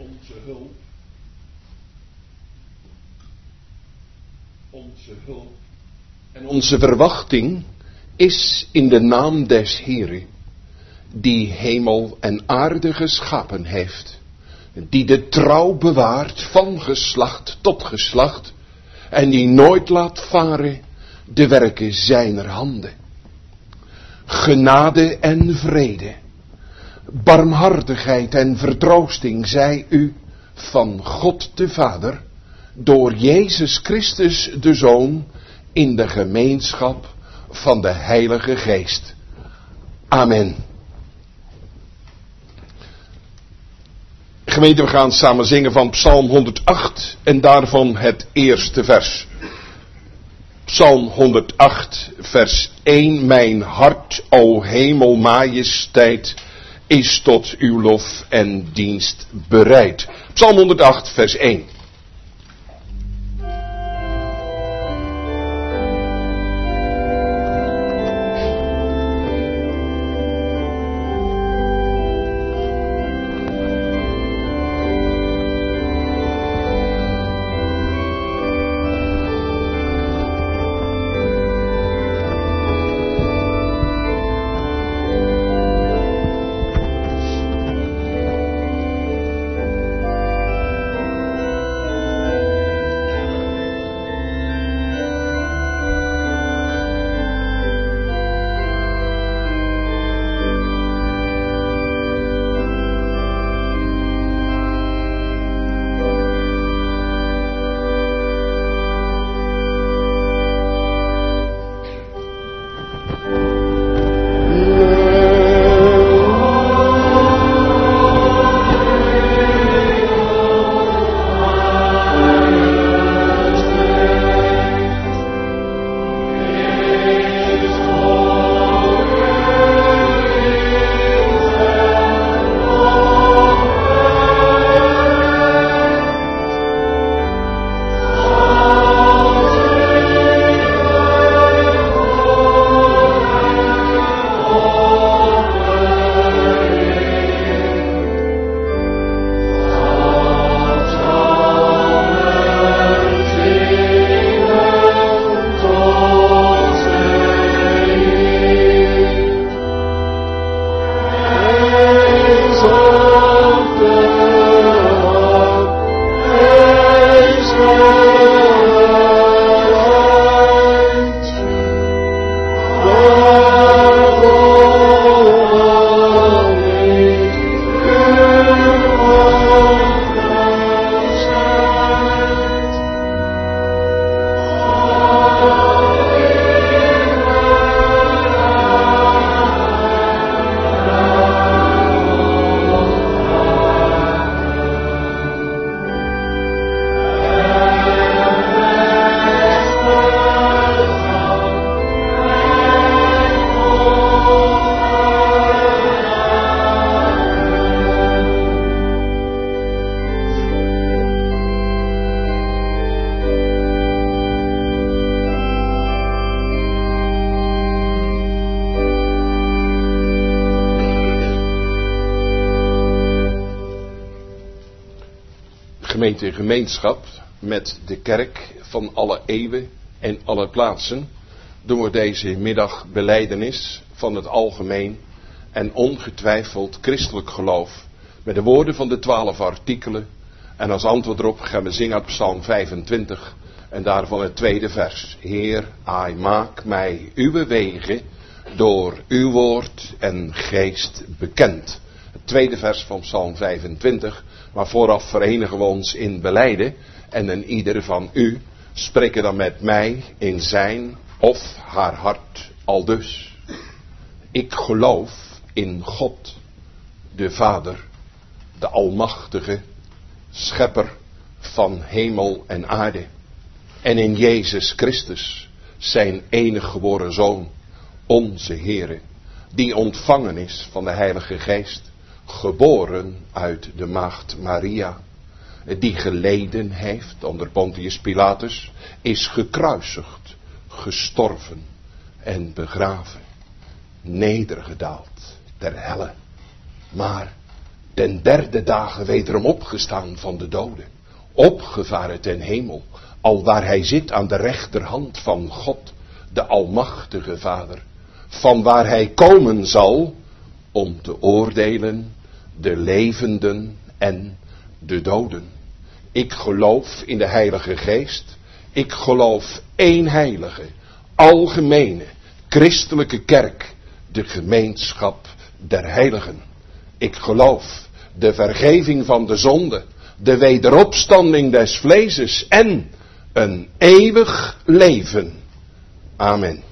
Onze hulp en onze verwachting is in de naam des Heren, die hemel en aarde geschapen heeft, die de trouw bewaart van geslacht tot geslacht en die nooit laat varen de werken zijner handen. Genade en vrede, barmhartigheid en vertroosting zij u van God de Vader, door Jezus Christus de Zoon, in de gemeenschap van de Heilige Geest. Amen. Gemeente, we gaan samen zingen van Psalm 108 en daarvan het eerste vers. Psalm 108, vers 1. Mijn hart, o hemel, majesteit, is tot uw lof en dienst bereid. Psalm 108, vers 1. Gemeenschap met de kerk van alle eeuwen en alle plaatsen doen we deze middag belijdenis van het algemeen en ongetwijfeld christelijk geloof met de woorden van de 12 artikelen en als antwoord erop gaan we zingen uit Psalm 25 en daarvan het tweede vers. Heer, maak mij uw wegen door uw woord en geest bekend. Het tweede vers van Psalm 25. Maar vooraf verenigen we ons in belijden. En een ieder van u spreken dan met mij in zijn of haar hart aldus. Ik geloof in God, de Vader, de Almachtige, Schepper van hemel en aarde. En in Jezus Christus, zijn enige geboren Zoon, onze Heere, die ontvangen is van de Heilige Geest, geboren uit de maagd Maria, die geleden heeft onder Pontius Pilatus, is gekruisigd, gestorven en begraven, nedergedaald ter helle, maar den derde dagen wederom opgestaan van de doden, opgevaren ten hemel, alwaar hij zit aan de rechterhand van God, de Almachtige Vader, vanwaar hij komen zal om te oordelen de levenden en de doden. Ik geloof in de Heilige Geest, ik geloof één heilige, algemene, christelijke kerk, de gemeenschap der heiligen. Ik geloof de vergeving van de zonde, de wederopstanding des vleeses en een eeuwig leven. Amen.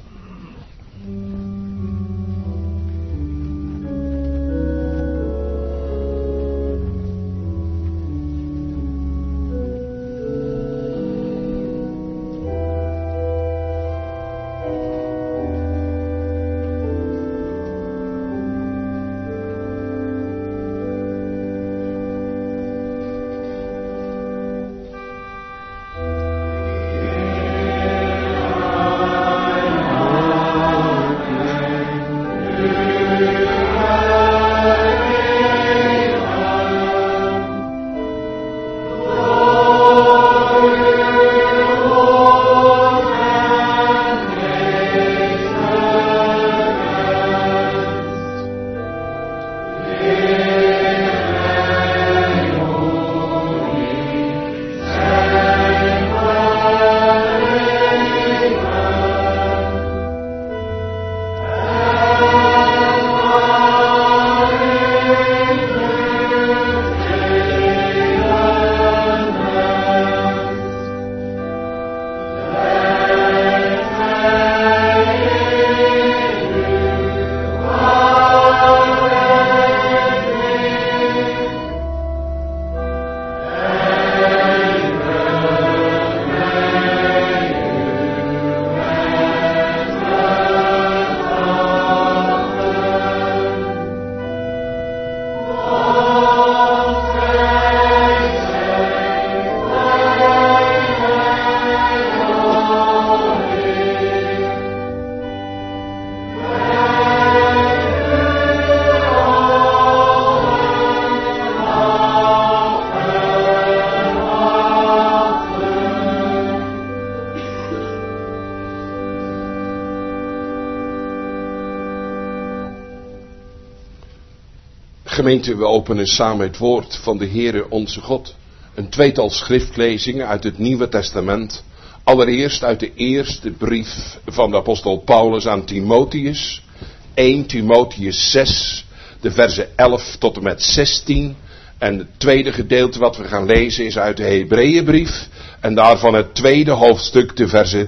Gemeente, we openen samen het woord van de Heere onze God. Een tweetal schriftlezingen uit het Nieuwe Testament. Allereerst uit de eerste brief van de apostel Paulus aan Timotheus. 1 Timotheus 6, de versen 11 tot en met 16. En het tweede gedeelte wat we gaan lezen is uit de Hebreeënbrief. En daarvan het tweede hoofdstuk, de versen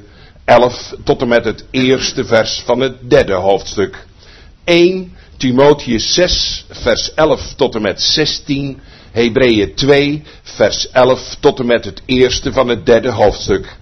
11 tot en met het eerste vers van het derde hoofdstuk. 1 Timotheus 6, vers 11 tot en met 16. Hebreeën 2, vers 11 tot en met het eerste van het derde hoofdstuk.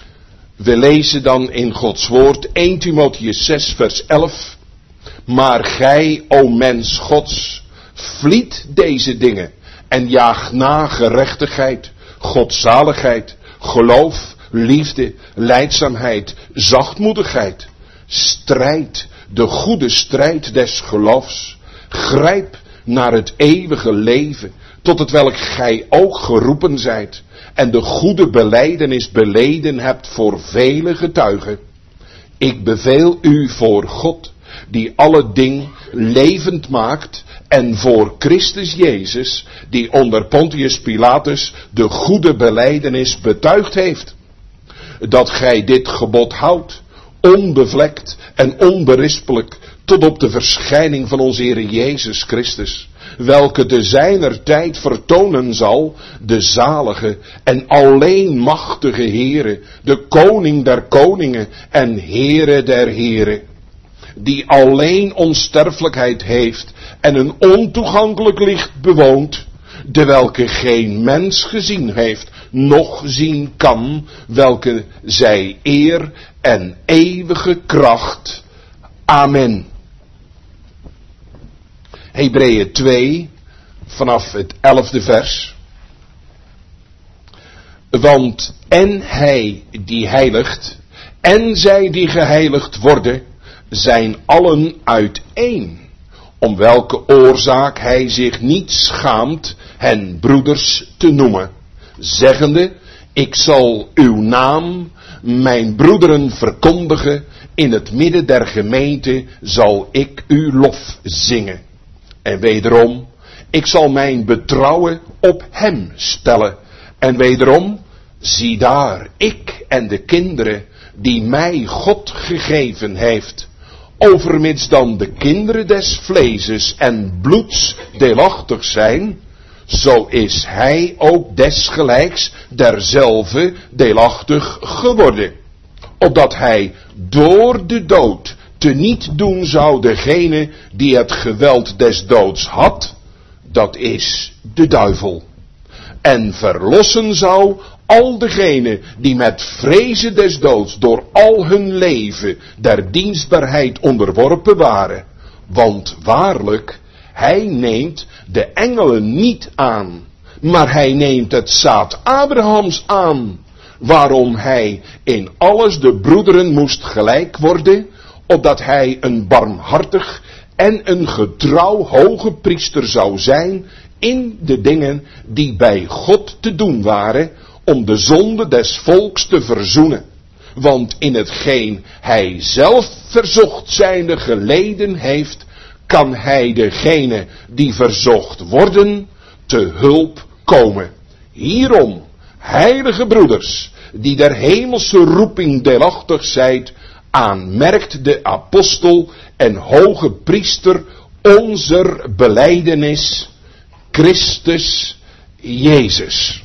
We lezen dan in Gods woord 1 Timotheus 6, vers 11. Maar gij, o mens Gods, vliet deze dingen en jaag na gerechtigheid, godzaligheid, geloof, liefde, lijdzaamheid, zachtmoedigheid. Strijd de goede strijd des geloofs. Grijp naar het eeuwige leven, tot het welk gij ook geroepen zijt, en de goede belijdenis beleden hebt voor vele getuigen. Ik beveel u voor God, die alle ding levend maakt, en voor Christus Jezus, die onder Pontius Pilatus de goede belijdenis betuigd heeft, dat gij dit gebod houdt, onbevlekt en onberispelijk, tot op de verschijning van onze Heer Jezus Christus, welke te zijner tijd vertonen zal, de zalige en alleen machtige Heere, de koning der koningen en Heere der heren, die alleen onsterfelijkheid heeft en een ontoegankelijk licht bewoont, de welke geen mens gezien heeft, noch zien kan, welke zij eer en eeuwige kracht. Amen. Hebreeën 2, vanaf het 11e vers. Want en hij die heiligt, en zij die geheiligd worden, zijn allen uiteen, om welke oorzaak hij zich niet schaamt hen broeders te noemen, zeggende, ik zal uw naam mijn broederen verkondigen, in het midden der gemeente zal ik uw lof zingen. En wederom, ik zal mijn betrouwen op hem stellen. En wederom, zie daar, ik en de kinderen die mij God gegeven heeft, overmits dan de kinderen des vleeses en bloeds deelachtig zijn, zo is hij ook desgelijks derzelve deelachtig geworden, opdat hij door de dood teniet doen zou degene die het geweld des doods had, dat is de duivel, en verlossen zou al degenen die met vrezen des doods door al hun leven der dienstbaarheid onderworpen waren. Want waarlijk, hij neemt de engelen niet aan, maar hij neemt het zaad Abrahams aan, waarom hij in alles de broederen moest gelijk worden, opdat hij een barmhartig en een getrouw hoge priester zou zijn in de dingen die bij God te doen waren, om de zonde des volks te verzoenen. Want in hetgeen hij zelf verzocht zijnde geleden heeft, kan hij degene die verzocht worden te hulp komen. Hierom, heilige broeders, die der hemelse roeping deelachtig zijt, aanmerkt de apostel en hoge priester onzer belijdenis, Christus Jezus.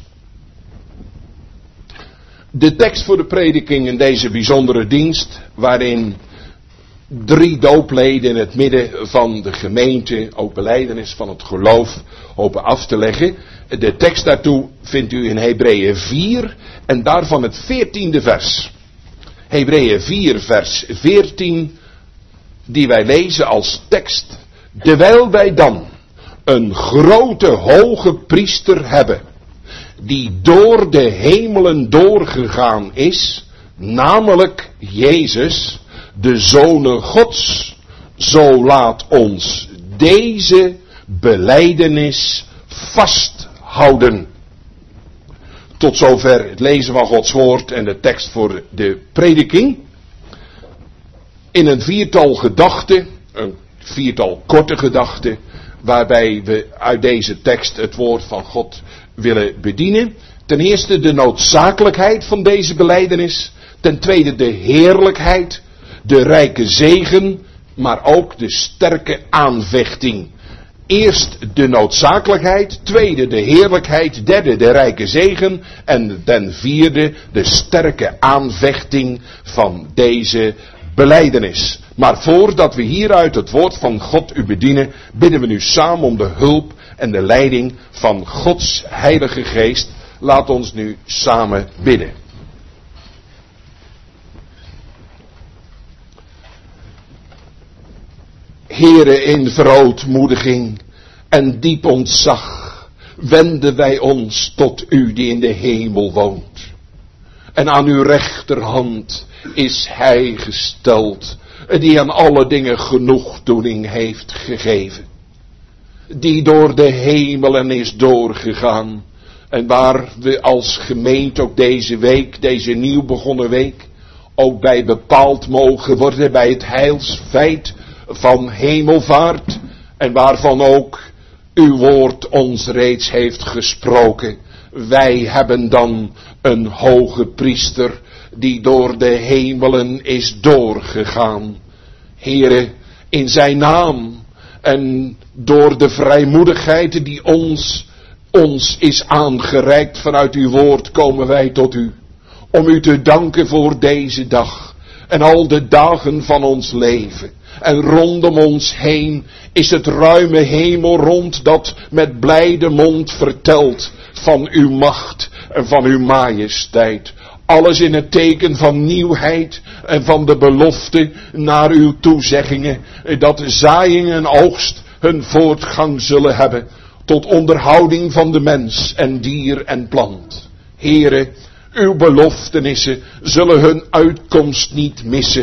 De tekst voor de prediking in deze bijzondere dienst, waarin 3 doopleden in het midden van de gemeente, ook belijdenis van het geloof, hopen af te leggen. De tekst daartoe vindt u in Hebreeën 4 en daarvan het 14e vers. Hebreeën 4 vers 14, die wij lezen als tekst. Terwijl wij dan een grote hoge priester hebben, die door de hemelen doorgegaan is, namelijk Jezus, de Zoon Gods, zo laat ons deze belijdenis vasthouden. Tot zover het lezen van Gods woord en de tekst voor de prediking. In een 4-tal gedachten, een 4-tal korte gedachten, waarbij we uit deze tekst het woord van God willen bedienen. Ten eerste de noodzakelijkheid van deze belijdenis. Ten tweede de heerlijkheid, de rijke zegen, maar ook de sterke aanvechting. Eerst de noodzakelijkheid, tweede de heerlijkheid, derde de rijke zegen en ten vierde de sterke aanvechting van deze belijdenis. Maar voordat we hieruit het woord van God u bedienen, bidden we nu samen om de hulp en de leiding van Gods Heilige Geest. Laat ons nu samen bidden. Heere, in verootmoediging en diep ontzag wenden wij ons tot u die in de hemel woont. En aan uw rechterhand is hij gesteld, die aan alle dingen genoegdoening heeft gegeven. Die door de hemelen is doorgegaan. En waar we als gemeente ook deze week, deze nieuw begonnen week, ook bij bepaald mogen worden bij het heilsfeit van hemelvaart. En waarvan ook uw woord ons reeds heeft gesproken. Wij hebben dan een hoge priester die door de hemelen is doorgegaan. Heere, in zijn naam en door de vrijmoedigheid die ons is aangereikt vanuit uw woord, komen wij tot u. Om u te danken voor deze dag en al de dagen van ons leven. En rondom ons heen is het ruime hemel rond dat met blijde mond vertelt van uw macht en van uw majesteit. Alles in het teken van nieuwheid en van de belofte naar uw toezeggingen, dat zaaiing en oogst hun voortgang zullen hebben, tot onderhouding van de mens en dier en plant. Heere, uw beloftenissen zullen hun uitkomst niet missen,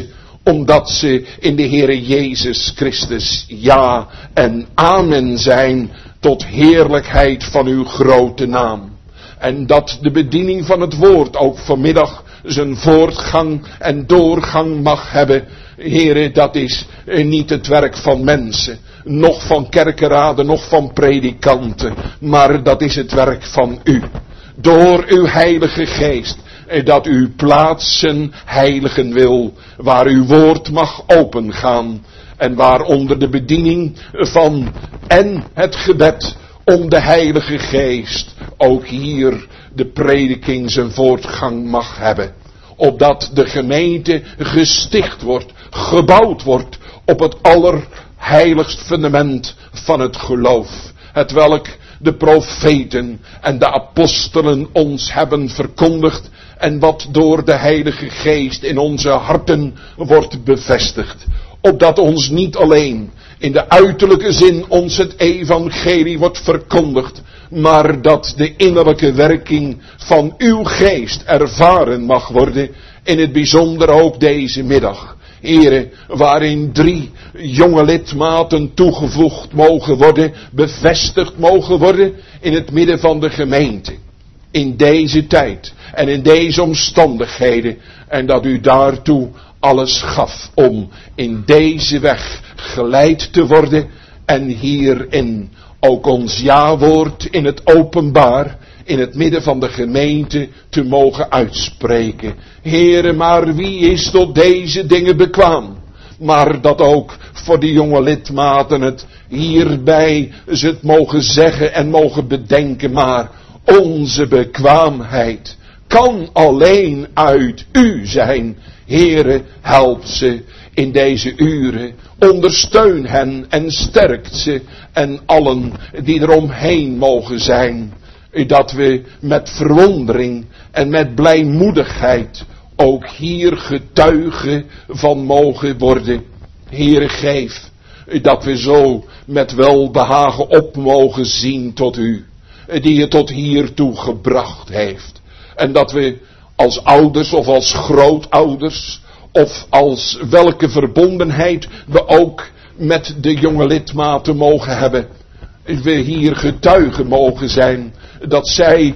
Omdat ze in de Heere Jezus Christus ja en amen zijn tot heerlijkheid van uw grote naam. En dat de bediening van het woord ook vanmiddag zijn voortgang en doorgang mag hebben. Heere, dat is niet het werk van mensen, noch van kerkenraden, noch van predikanten, maar dat is het werk van u. Door uw Heilige Geest, dat u plaatsen heiligen wil, waar uw woord mag opengaan. En waar onder de bediening van en het gebed om de Heilige Geest ook hier de prediking zijn voortgang mag hebben. Opdat de gemeente gesticht wordt, gebouwd wordt op het allerheiligst fundament van het geloof. Hetwelk de profeten en de apostelen ons hebben verkondigd en wat door de Heilige Geest in onze harten wordt bevestigd. Opdat ons niet alleen in de uiterlijke zin ons het evangelie wordt verkondigd, maar dat de innerlijke werking van uw geest ervaren mag worden, in het bijzonder ook deze middag. Here, waarin 3 jonge lidmaten toegevoegd mogen worden, bevestigd mogen worden in het midden van de gemeente. In deze tijd en in deze omstandigheden. En dat u daartoe alles gaf om in deze weg geleid te worden. En hierin ook ons ja-woord in het openbaar, in het midden van de gemeente te mogen uitspreken. Heere, maar wie is tot deze dingen bekwaam? Maar dat ook voor die jonge lidmaten het hierbij ze het mogen zeggen en mogen bedenken. Maar onze bekwaamheid kan alleen uit u zijn. Heere, help ze in deze uren. Ondersteun hen en sterkt ze en allen die eromheen mogen zijn. Dat we met verwondering en met blijmoedigheid ook hier getuigen van mogen worden. Heere, geef dat we zo met welbehagen op mogen zien tot u, die je tot hiertoe gebracht heeft. En dat we als ouders of als grootouders of als welke verbondenheid we ook met de jonge lidmaten mogen hebben. We hier getuigen mogen zijn dat zij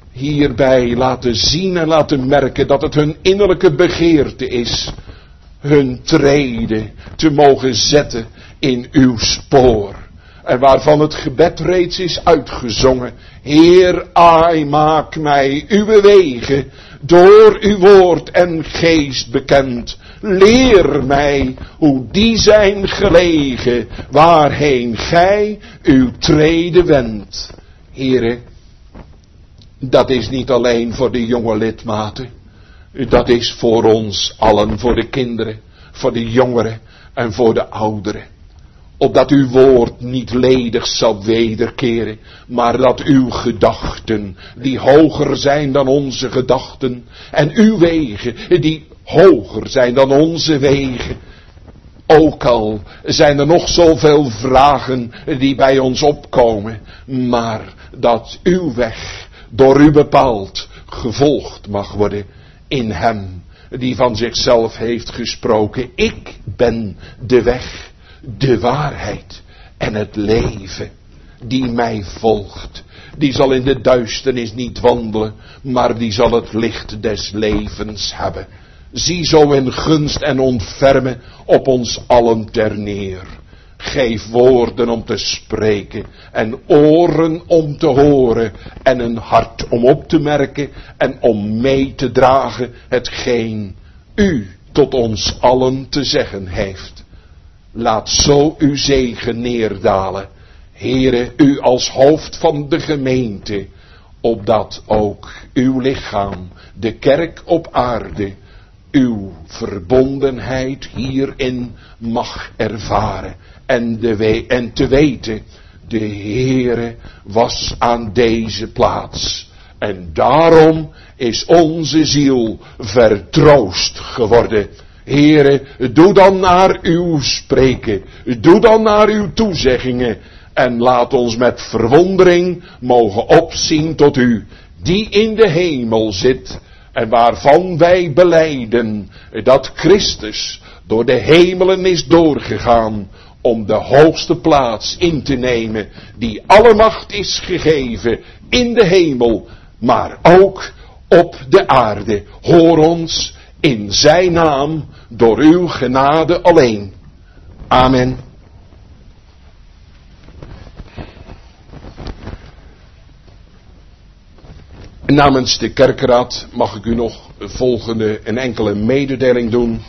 hierbij laten zien en laten merken dat het hun innerlijke begeerte is hun trede te mogen zetten in uw spoor. En waarvan het gebed reeds is uitgezongen. Heer, ai, maak mij uw wegen door uw woord en geest bekend. Leer mij hoe die zijn gelegen, waarheen gij uw trede wendt. Heere, dat is niet alleen voor de jonge lidmaten. Dat is voor ons allen, voor de kinderen, voor de jongeren en voor de ouderen. Opdat uw woord niet ledig zal wederkeren, maar dat uw gedachten, die hoger zijn dan onze gedachten, en uw wegen, die hoger zijn dan onze wegen. Ook al zijn er nog zoveel vragen die bij ons opkomen, maar dat uw weg door u bepaald gevolgd mag worden in hem die van zichzelf heeft gesproken. Ik ben de weg, de waarheid en het leven. Die mij volgt, die zal in de duisternis niet wandelen, maar die zal het licht des levens hebben. Zie zo in gunst en ontfermen op ons allen ter neer. Geef woorden om te spreken en oren om te horen en een hart om op te merken en om mee te dragen hetgeen u tot ons allen te zeggen heeft. Laat zo uw zegen neerdalen, Heere, u als hoofd van de gemeente, opdat ook uw lichaam, de kerk op aarde, uw verbondenheid hierin mag ervaren. En te weten, de Heere was aan deze plaats. En daarom is onze ziel vertroost geworden. Heere, doe dan naar uw spreken, doe dan naar uw toezeggingen. En laat ons met verwondering mogen opzien tot u, die in de hemel zit. En waarvan wij belijden dat Christus door de hemelen is doorgegaan om de hoogste plaats in te nemen die alle macht is gegeven in de hemel, maar ook op de aarde. Hoor ons in zijn naam door uw genade alleen. Amen. Namens de kerkraad mag ik u nog volgende een enkele mededeling doen.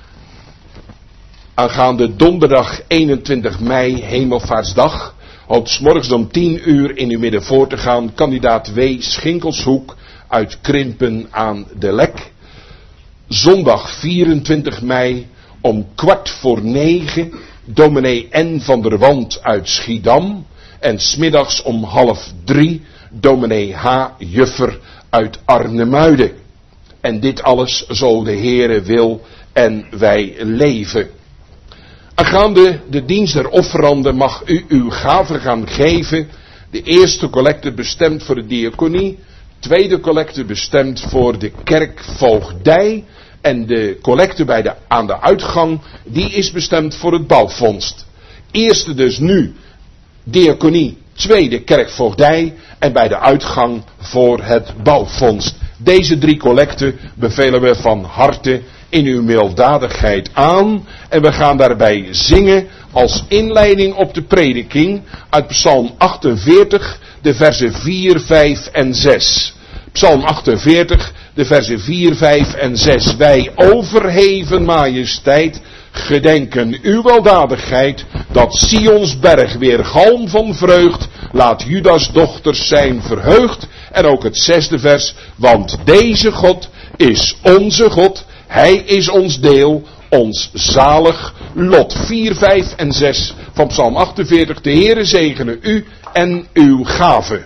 Aangaande donderdag 21 mei, Hemelvaartsdag, hoopt 's morgens om 10 uur in uw midden voor te gaan kandidaat W. Schinkelshoek uit Krimpen aan de Lek. Zondag 24 mei om 8:45 dominee N. van der Wand uit Schiedam. En 's middags om 2:30 dominee H. Juffer uit Arnemuiden. En dit alles zo de Heere wil en wij leven. Aangaande de dienst der offeranden mag u uw gaven gaan geven. De eerste collecte bestemd voor de diaconie. Tweede collecte bestemd voor de kerkvoogdij. En de collecte aan de uitgang, die is bestemd voor het bouwfonds. Eerste dus nu diaconie, tweede kerkvoogdij en bij de uitgang voor het bouwfonds. Deze 3 collecten bevelen we van harte in uw milddadigheid aan. En we gaan daarbij zingen als inleiding op de prediking uit Psalm 48, de versen 4, 5 en 6. Psalm 48, de versen 4, 5 en 6. Wij overheven majesteit, gedenken uw weldadigheid, dat Sions berg weer galm van vreugd, laat Judas dochters zijn verheugd. En ook het 6e vers, want deze God is onze God, hij is ons deel, ons zalig lot. 4, 5 en 6 van Psalm 48. De Heere zegene u en uw gave.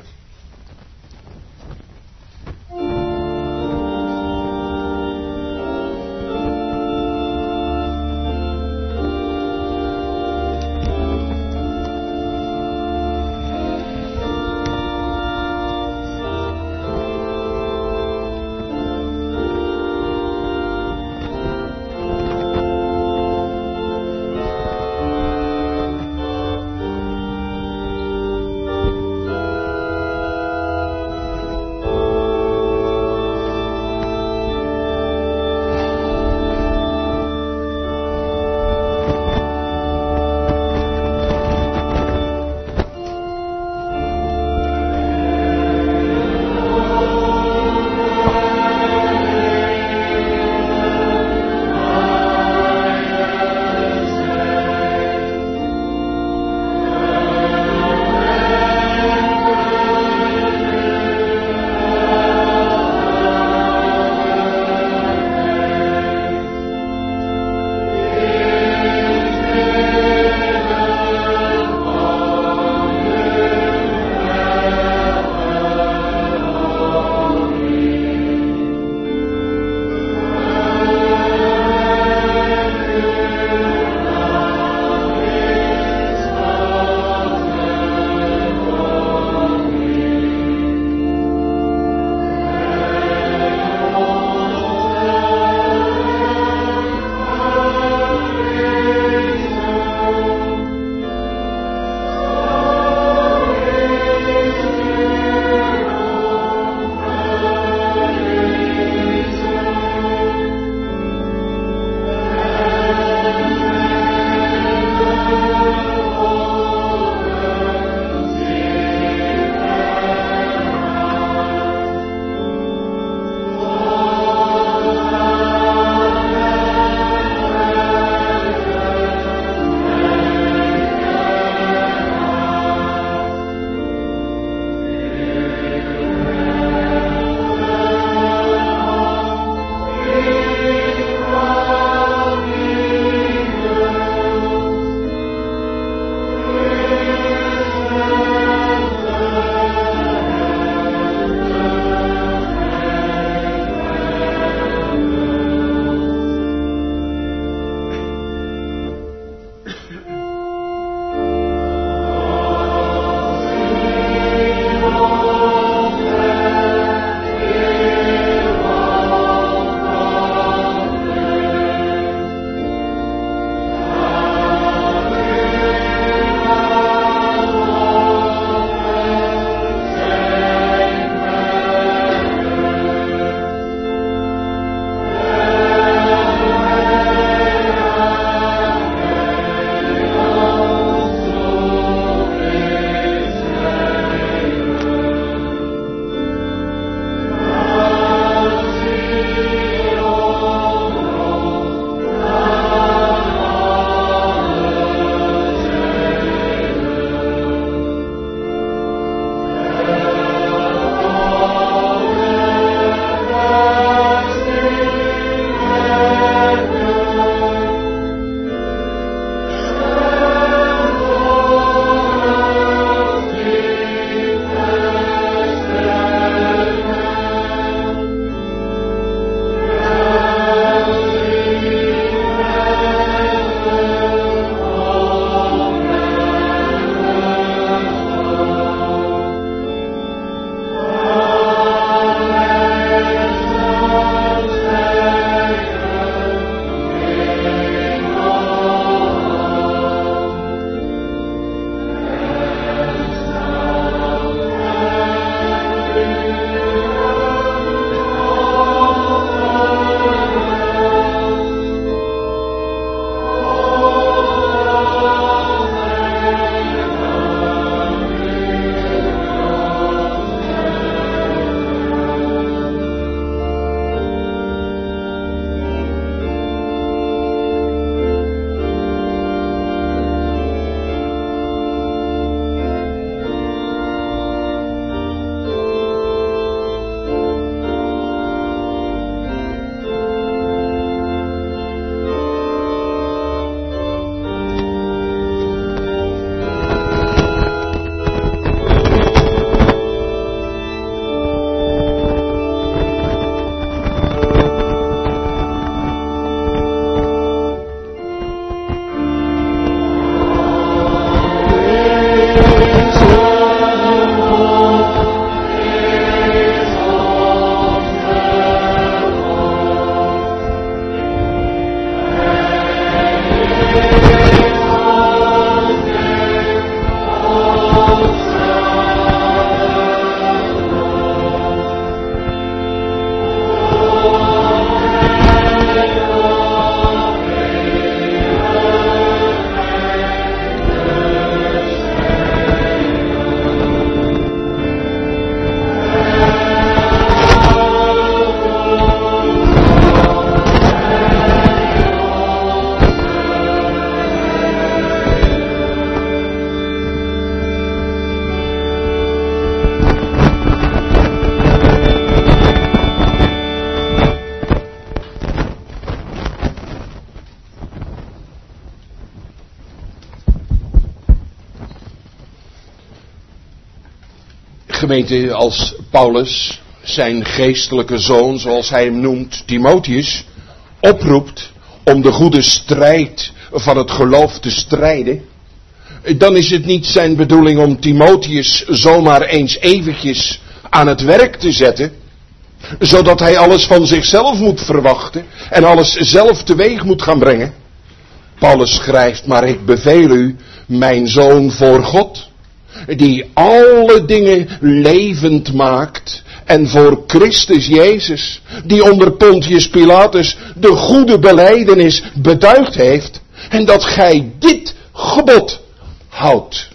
Gemeente, als Paulus zijn geestelijke zoon, zoals hij hem noemt, Timotheus, oproept om de goede strijd van het geloof te strijden, dan is het niet zijn bedoeling om Timotheus zomaar eens eventjes aan het werk te zetten, zodat hij alles van zichzelf moet verwachten en alles zelf teweeg moet gaan brengen. Paulus schrijft, maar ik beveel u, mijn zoon voor God, die alle dingen levend maakt, en voor Christus Jezus, die onder Pontius Pilatus de goede belijdenis betuigd heeft, en dat gij dit gebod houdt.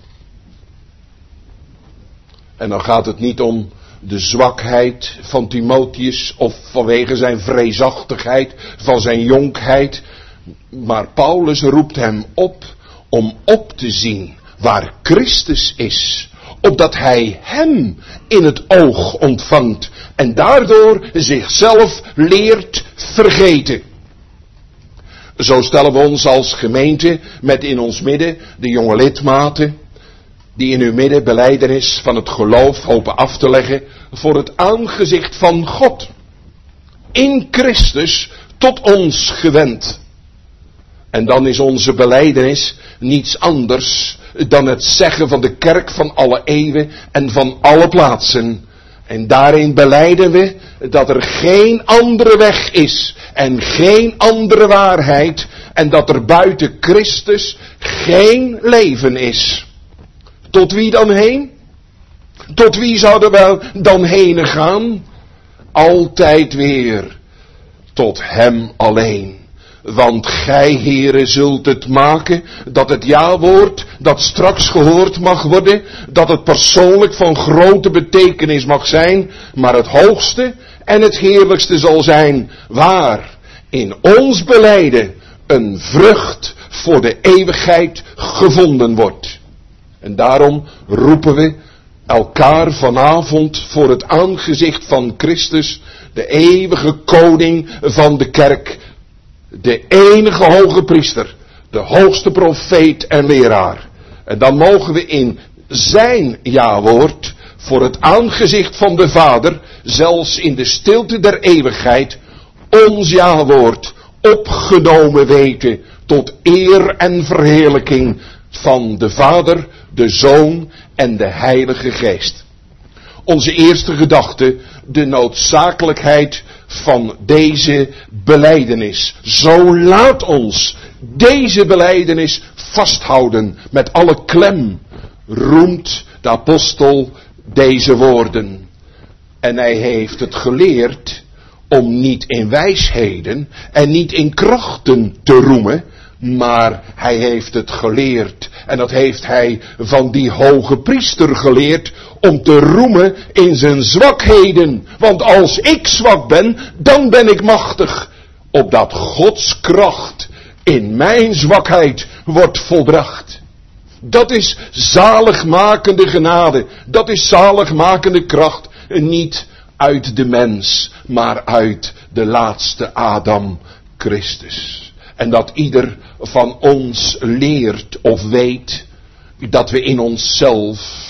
En dan gaat het niet om de zwakheid van Timotheus of vanwege zijn vreesachtigheid, van zijn jonkheid, maar Paulus roept hem op om op te zien waar Christus is, opdat hij hem in het oog ontvangt en daardoor zichzelf leert vergeten. Zo stellen we ons als gemeente met in ons midden de jonge lidmaten, die in uw midden belijdenis van het geloof hopen af te leggen voor het aangezicht van God, in Christus tot ons gewend. En dan is onze belijdenis niets anders dan het zeggen van de kerk van alle eeuwen en van alle plaatsen. En daarin belijden we dat er geen andere weg is en geen andere waarheid en dat er buiten Christus geen leven is. Tot wie dan heen? Tot wie zouden we dan heen gaan? Altijd weer tot hem alleen. Want gij, heren, zult het maken dat het ja-woord dat straks gehoord mag worden, dat het persoonlijk van grote betekenis mag zijn, maar het hoogste en het heerlijkste zal zijn, waar in ons belijden een vrucht voor de eeuwigheid gevonden wordt. En daarom roepen we elkaar vanavond voor het aangezicht van Christus, de eeuwige koning van de kerk, de enige hoge priester, de hoogste profeet en leraar. En dan mogen we in zijn ja-woord voor het aangezicht van de Vader, zelfs in de stilte der eeuwigheid, ons ja-woord opgenomen weten tot eer en verheerlijking van de Vader, de Zoon en de Heilige Geest. Onze eerste gedachte, de noodzakelijkheid van deze belijdenis. Zo laat ons deze belijdenis vasthouden met alle klem, roemt de apostel deze woorden. En hij heeft het geleerd om niet in wijsheden en niet in krachten te roemen, maar hij heeft het geleerd, en dat heeft hij van die hoge priester geleerd, om te roemen in zijn zwakheden. Want als ik zwak ben, dan ben ik machtig, opdat Gods kracht in mijn zwakheid wordt volbracht. Dat is zaligmakende genade, dat is zaligmakende kracht, niet uit de mens, maar uit de laatste Adam, Christus. En dat ieder van ons leert of weet dat we in onszelf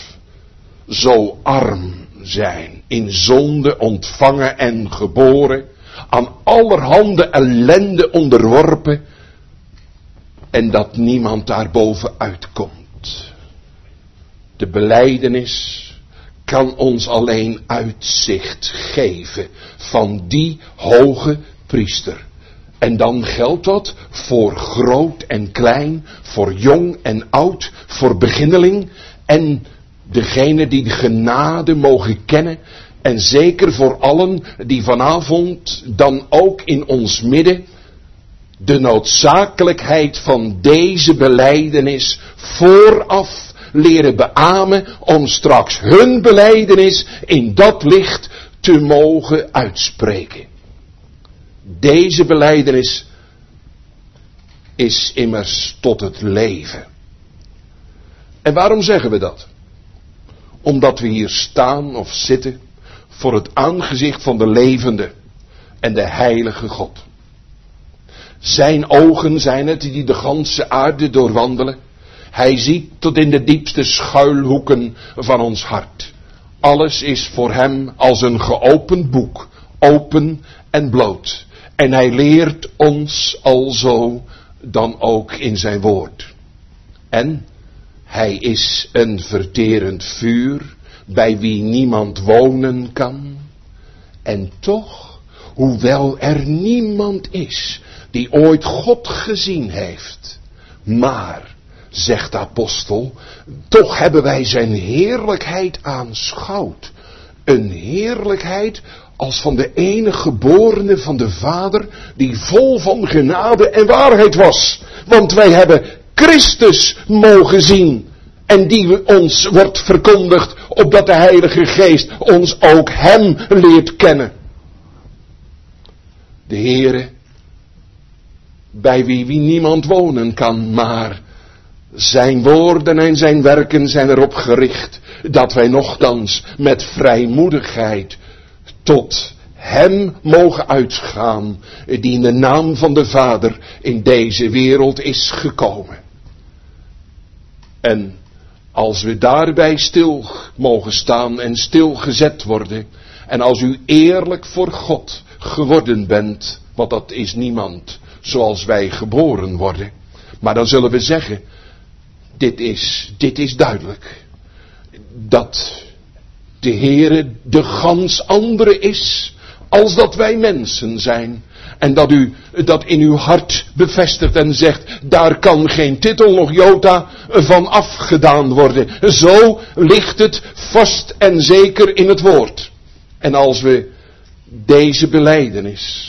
zo arm zijn, in zonde ontvangen en geboren, aan allerhande ellende onderworpen, en dat niemand daarboven uitkomt. De belijdenis kan ons alleen uitzicht geven van die hoge priester. En dan geldt dat voor groot en klein, voor jong en oud, voor beginneling en degene die de genade mogen kennen. En zeker voor allen die vanavond dan ook in ons midden de noodzakelijkheid van deze belijdenis vooraf leren beamen om straks hun belijdenis in dat licht te mogen uitspreken. Deze belijdenis is immers tot het leven. En waarom zeggen we dat? Omdat we hier staan of zitten voor het aangezicht van de levende en de heilige God. Zijn ogen zijn het die de ganse aarde doorwandelen. Hij ziet tot in de diepste schuilhoeken van ons hart. Alles is voor hem als een geopend boek, open en bloot. En hij leert ons alzo dan ook in zijn woord. En hij is een verterend vuur, bij wie niemand wonen kan. En toch, hoewel er niemand is die ooit God gezien heeft, maar, zegt de apostel, toch hebben wij zijn heerlijkheid aanschouwd. Een heerlijkheid als van de enige geborene van de Vader, die vol van genade en waarheid was. Want wij hebben Christus mogen zien. En die ons wordt verkondigd, opdat de Heilige Geest ons ook hem leert kennen. De Heere, bij wie niemand wonen kan, maar zijn woorden en zijn werken zijn erop gericht, dat wij nochtans met vrijmoedigheid tot hem mogen uitgaan, die in de naam van de Vader in deze wereld is gekomen. En als we daarbij stil mogen staan en stilgezet worden, en als u eerlijk voor God geworden bent, want dat is niemand zoals wij geboren worden, maar dan zullen we zeggen, dit is duidelijk, dat de Heere de gans andere is, als dat wij mensen zijn. En dat u dat in uw hart bevestigt en zegt, daar kan geen titel nog jota van afgedaan worden. Zo ligt het vast en zeker in het woord. En als we deze belijdenis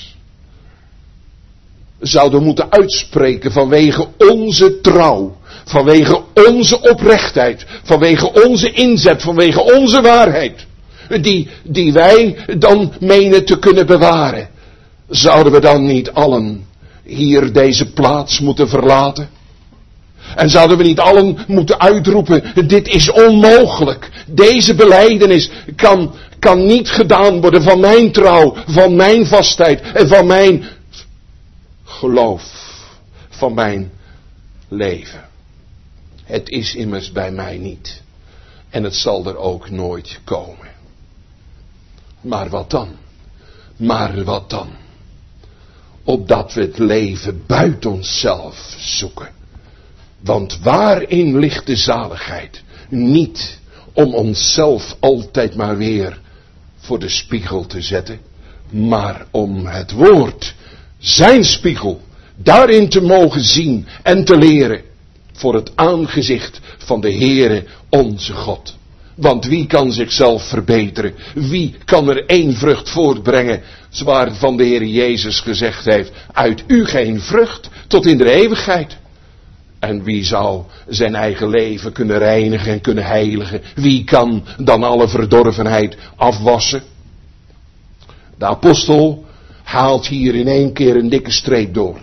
zouden moeten uitspreken vanwege onze trouw, vanwege onze oprechtheid, vanwege onze inzet, vanwege onze waarheid, die wij dan menen te kunnen bewaren, zouden we dan niet allen hier deze plaats moeten verlaten? En zouden we niet allen moeten uitroepen, dit is onmogelijk. Deze belijdenis kan niet gedaan worden van mijn trouw, van mijn vastheid en van mijn geloof, van mijn leven. Het is immers bij mij niet. En het zal er ook nooit komen. Maar wat dan? Maar wat dan? Opdat we het leven buiten onszelf zoeken. Want waarin ligt de zaligheid? Niet om onszelf altijd maar weer voor de spiegel te zetten, maar om het woord, zijn spiegel, daarin te mogen zien en te leren, voor het aangezicht van de Heere onze God. Want wie kan zichzelf verbeteren? Wie kan er één vrucht voortbrengen, waarvan de Heer Jezus gezegd heeft, uit u geen vrucht tot in de eeuwigheid? En wie zou zijn eigen leven kunnen reinigen en kunnen heiligen? Wie kan dan alle verdorvenheid afwassen? De apostel haalt hier in één keer een dikke streep door.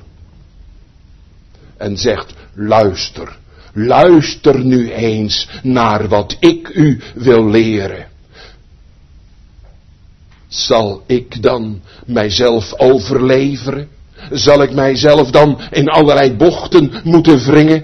En zegt, luister nu eens naar wat ik u wil leren. Zal ik dan mijzelf overleveren? Zal ik mijzelf dan in allerlei bochten moeten wringen?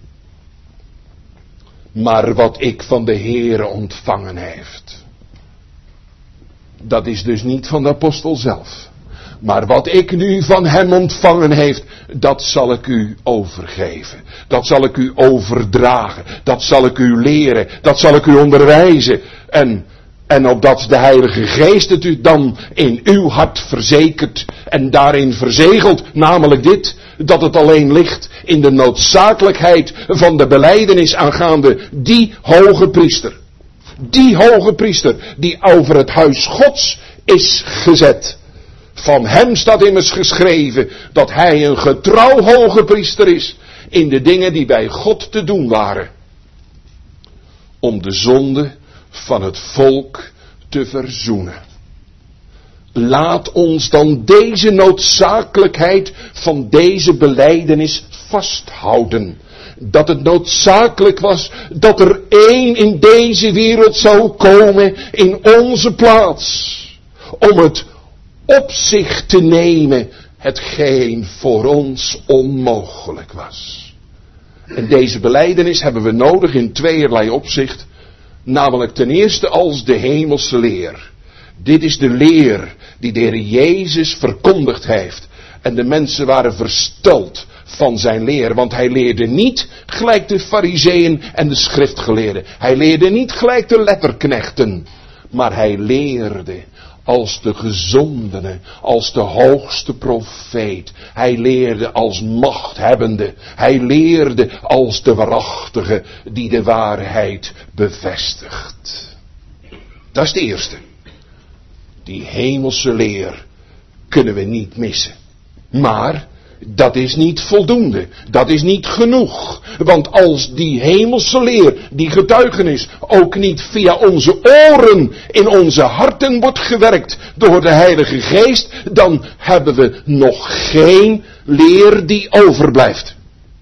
Maar wat ik van de Heere ontvangen heeft, dat is dus niet van de apostel zelf. Maar wat ik nu van hem ontvangen heeft, dat zal ik u overgeven. Dat zal ik u overdragen. Dat zal ik u leren. Dat zal ik u onderwijzen. En opdat de Heilige Geest het u dan in uw hart verzekert en daarin verzegelt, namelijk dit, dat het alleen ligt in de noodzakelijkheid van de belijdenis aangaande die hoge priester. Die hoge priester die over het huis Gods is gezet. Van hem staat immers geschreven dat hij een getrouw hoge priester is in de dingen die bij God te doen waren. Om de zonde van het volk te verzoenen. Laat ons dan deze noodzakelijkheid van deze belijdenis vasthouden. Dat het noodzakelijk was dat er één in deze wereld zou komen in onze plaats. Om het op zich te nemen hetgeen voor ons onmogelijk was. En deze belijdenis hebben we nodig in tweeërlei opzicht. Namelijk ten eerste als de hemelse leer. Dit is de leer die de Heer Jezus verkondigd heeft. En de mensen waren versteld van zijn leer. Want hij leerde niet gelijk de farizeeën en de schriftgeleerden. Hij leerde niet gelijk de letterknechten. Maar hij leerde als de gezondene, als de hoogste profeet. Hij leerde als machthebbende. Hij leerde als de waarachtige die de waarheid bevestigt. Dat is de eerste. Die hemelse leer kunnen we niet missen. Maar dat is niet voldoende. Dat is niet genoeg. Want als die hemelse leer, die getuigenis, ook niet via onze oren in onze harten wordt gewerkt door de Heilige Geest, dan hebben we nog geen leer die overblijft.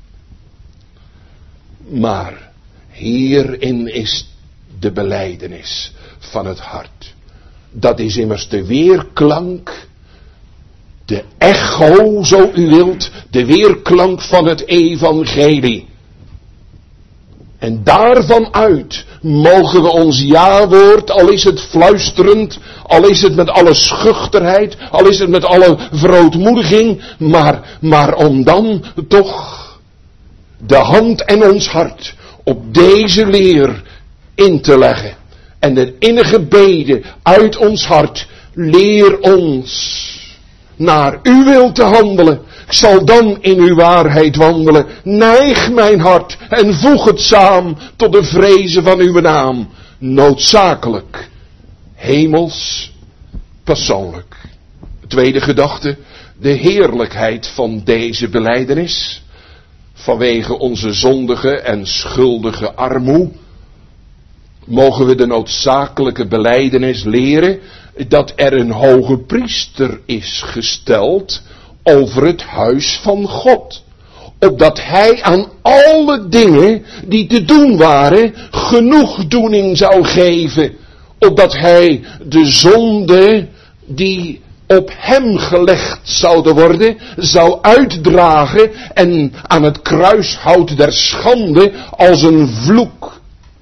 Maar hierin is de belijdenis van het hart. Dat is immers de weerklank, de echo, zo u wilt, de weerklank van het evangelie. En daarvan uit mogen we ons ja-woord, al is het fluisterend, al is het met alle schuchterheid, al is het met alle verootmoediging, maar om dan toch de hand en ons hart op deze leer in te leggen. En de innige bede uit ons hart, leer ons naar uw wil te handelen. Ik zal dan in uw waarheid wandelen. Neig mijn hart en voeg het samen tot de vrezen van uw naam. Noodzakelijk, hemels, persoonlijk. Tweede gedachte, de heerlijkheid van deze belijdenis. Vanwege onze zondige en schuldige armoe mogen we de noodzakelijke belijdenis leren dat er een hoge priester is gesteld over het huis van God. Opdat hij aan alle dingen die te doen waren genoegdoening zou geven. Opdat hij de zonde die op hem gelegd zouden worden, zou uitdragen en aan het kruishout der schande als een vloek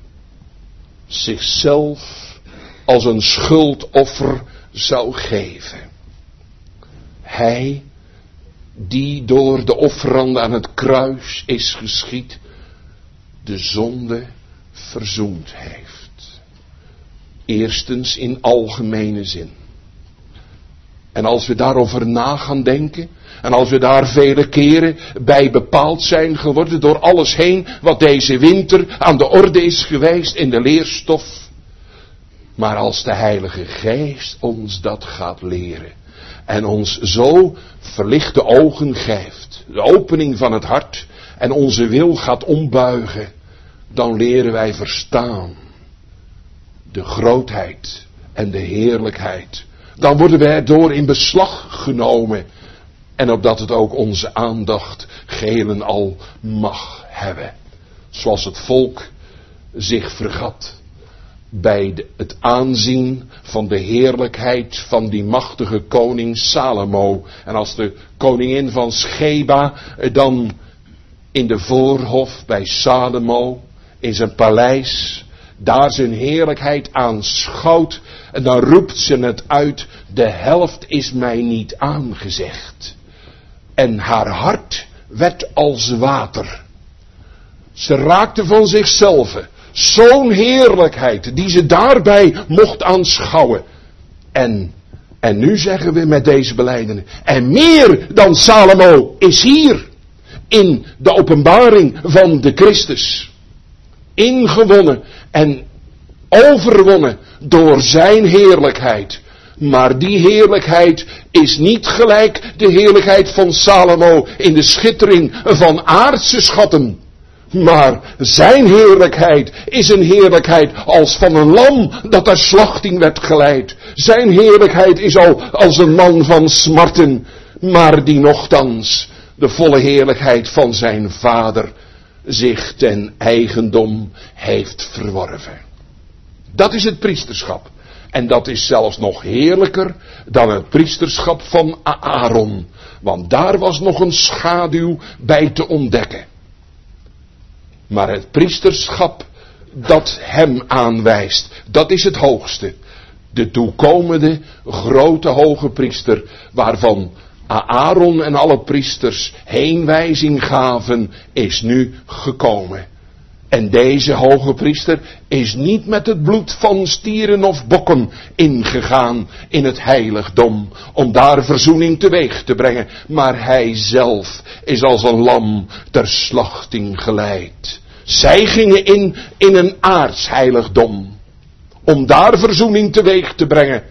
zichzelf als een schuldoffer zou geven. Hij die door de offeranden aan het kruis is geschied, de zonde verzoend heeft. Eerstens in algemene zin. En als we daarover na gaan denken, en als we daar vele keren bij bepaald zijn geworden door alles heen wat deze winter aan de orde is geweest in de leerstof. Maar als de Heilige Geest ons dat gaat leren en ons zo verlichte ogen geeft, de opening van het hart en onze wil gaat ombuigen, dan leren wij verstaan de grootheid en de heerlijkheid. Dan worden wij erdoor in beslag genomen en opdat het ook onze aandacht geheel en al mag hebben. Zoals het volk zich vergat bij het aanzien van de heerlijkheid van die machtige koning Salomo. En als de koningin van Sheba dan in de voorhof bij Salomo, in zijn paleis, daar zijn heerlijkheid aanschouwt, en dan roept ze het uit, de helft is mij niet aangezegd. En haar hart werd als water. Ze raakte van zichzelf. Zo'n heerlijkheid die ze daarbij mocht aanschouwen. En nu zeggen we met deze belijdenis. En meer dan Salomo is hier in de openbaring van de Christus. Ingewonnen en overwonnen door zijn heerlijkheid. Maar die heerlijkheid is niet gelijk de heerlijkheid van Salomo in de schittering van aardse schatten. Maar zijn heerlijkheid is een heerlijkheid als van een lam dat ter slachting werd geleid. Zijn heerlijkheid is al als een man van smarten, maar die nochtans de volle heerlijkheid van zijn vader zich ten eigendom heeft verworven. Dat is het priesterschap. En dat is zelfs nog heerlijker dan het priesterschap van Aaron. Want daar was nog een schaduw bij te ontdekken. Maar het priesterschap dat hem aanwijst. Dat is het hoogste. De toekomende grote hoge priester, waarvan Aaron en alle priesters heenwijzing gaven, is nu gekomen. En deze hoge priester is niet met het bloed van stieren of bokken ingegaan in het heiligdom, om daar verzoening teweeg te brengen, maar hij zelf is als een lam ter slachting geleid. Zij gingen in een aards heiligdom, om daar verzoening teweeg te brengen.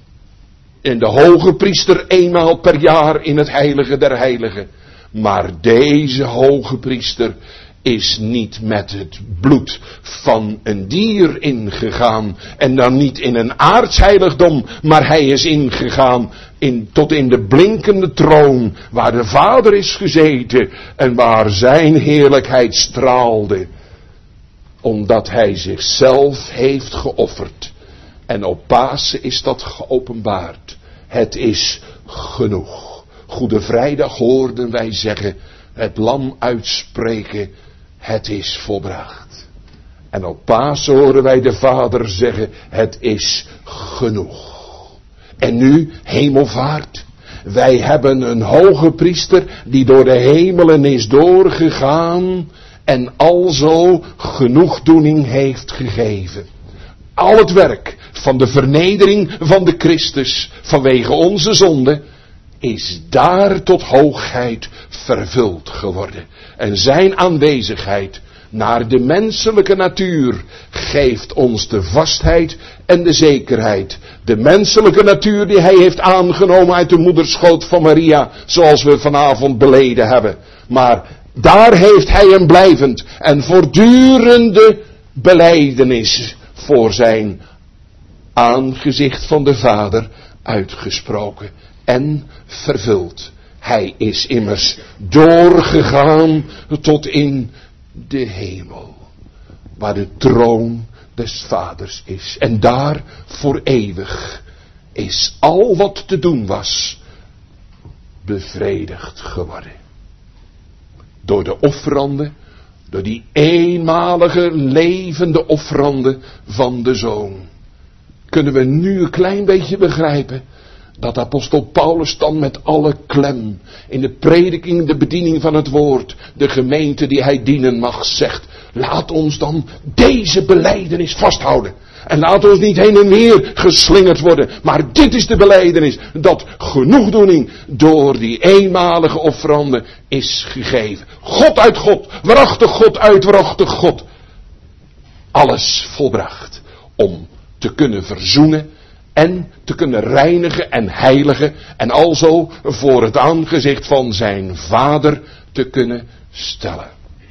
En de hoge priester eenmaal per jaar in het heilige der heiligen. Maar deze hoge priester is niet met het bloed van een dier ingegaan. En dan niet in een aardsheiligdom, maar hij is ingegaan tot in de blinkende troon, waar de Vader is gezeten en waar zijn heerlijkheid straalde. Omdat hij zichzelf heeft geofferd. En op Pasen is dat geopenbaard. Het is genoeg. Goede Vrijdag hoorden wij zeggen, het lam uitspreken, het is volbracht. En op Pasen horen wij de Vader zeggen, het is genoeg. En nu, hemelvaart. Wij hebben een hoge priester die door de hemelen is doorgegaan en alzo genoegdoening heeft gegeven. Al het werk van de vernedering van de Christus vanwege onze zonde is daar tot hoogheid vervuld geworden. En zijn aanwezigheid naar de menselijke natuur geeft ons de vastheid en de zekerheid. De menselijke natuur die hij heeft aangenomen uit de moederschoot van Maria, zoals we vanavond beleden hebben. Maar daar heeft hij een blijvend en voortdurende belijdenis voor zijn aangezicht van de Vader uitgesproken en vervuld. Hij is immers doorgegaan tot in de hemel, waar de troon des Vaders is. En daar voor eeuwig is al wat te doen was bevredigd geworden. Door de offeranden, door die eenmalige levende offeranden van de Zoon. Kunnen we nu een klein beetje begrijpen dat apostel Paulus dan met alle klem in de prediking, de bediening van het woord, de gemeente die hij dienen mag, zegt: laat ons dan deze belijdenis vasthouden. En laat ons niet heen en weer geslingerd worden. Maar dit is de belijdenis, dat genoegdoening door die eenmalige offerande is gegeven. God uit God, waarachtig God uit waarachtig God. Alles volbracht om te kunnen verzoenen en te kunnen reinigen en heiligen en alzo voor het aangezicht van zijn Vader te kunnen stellen.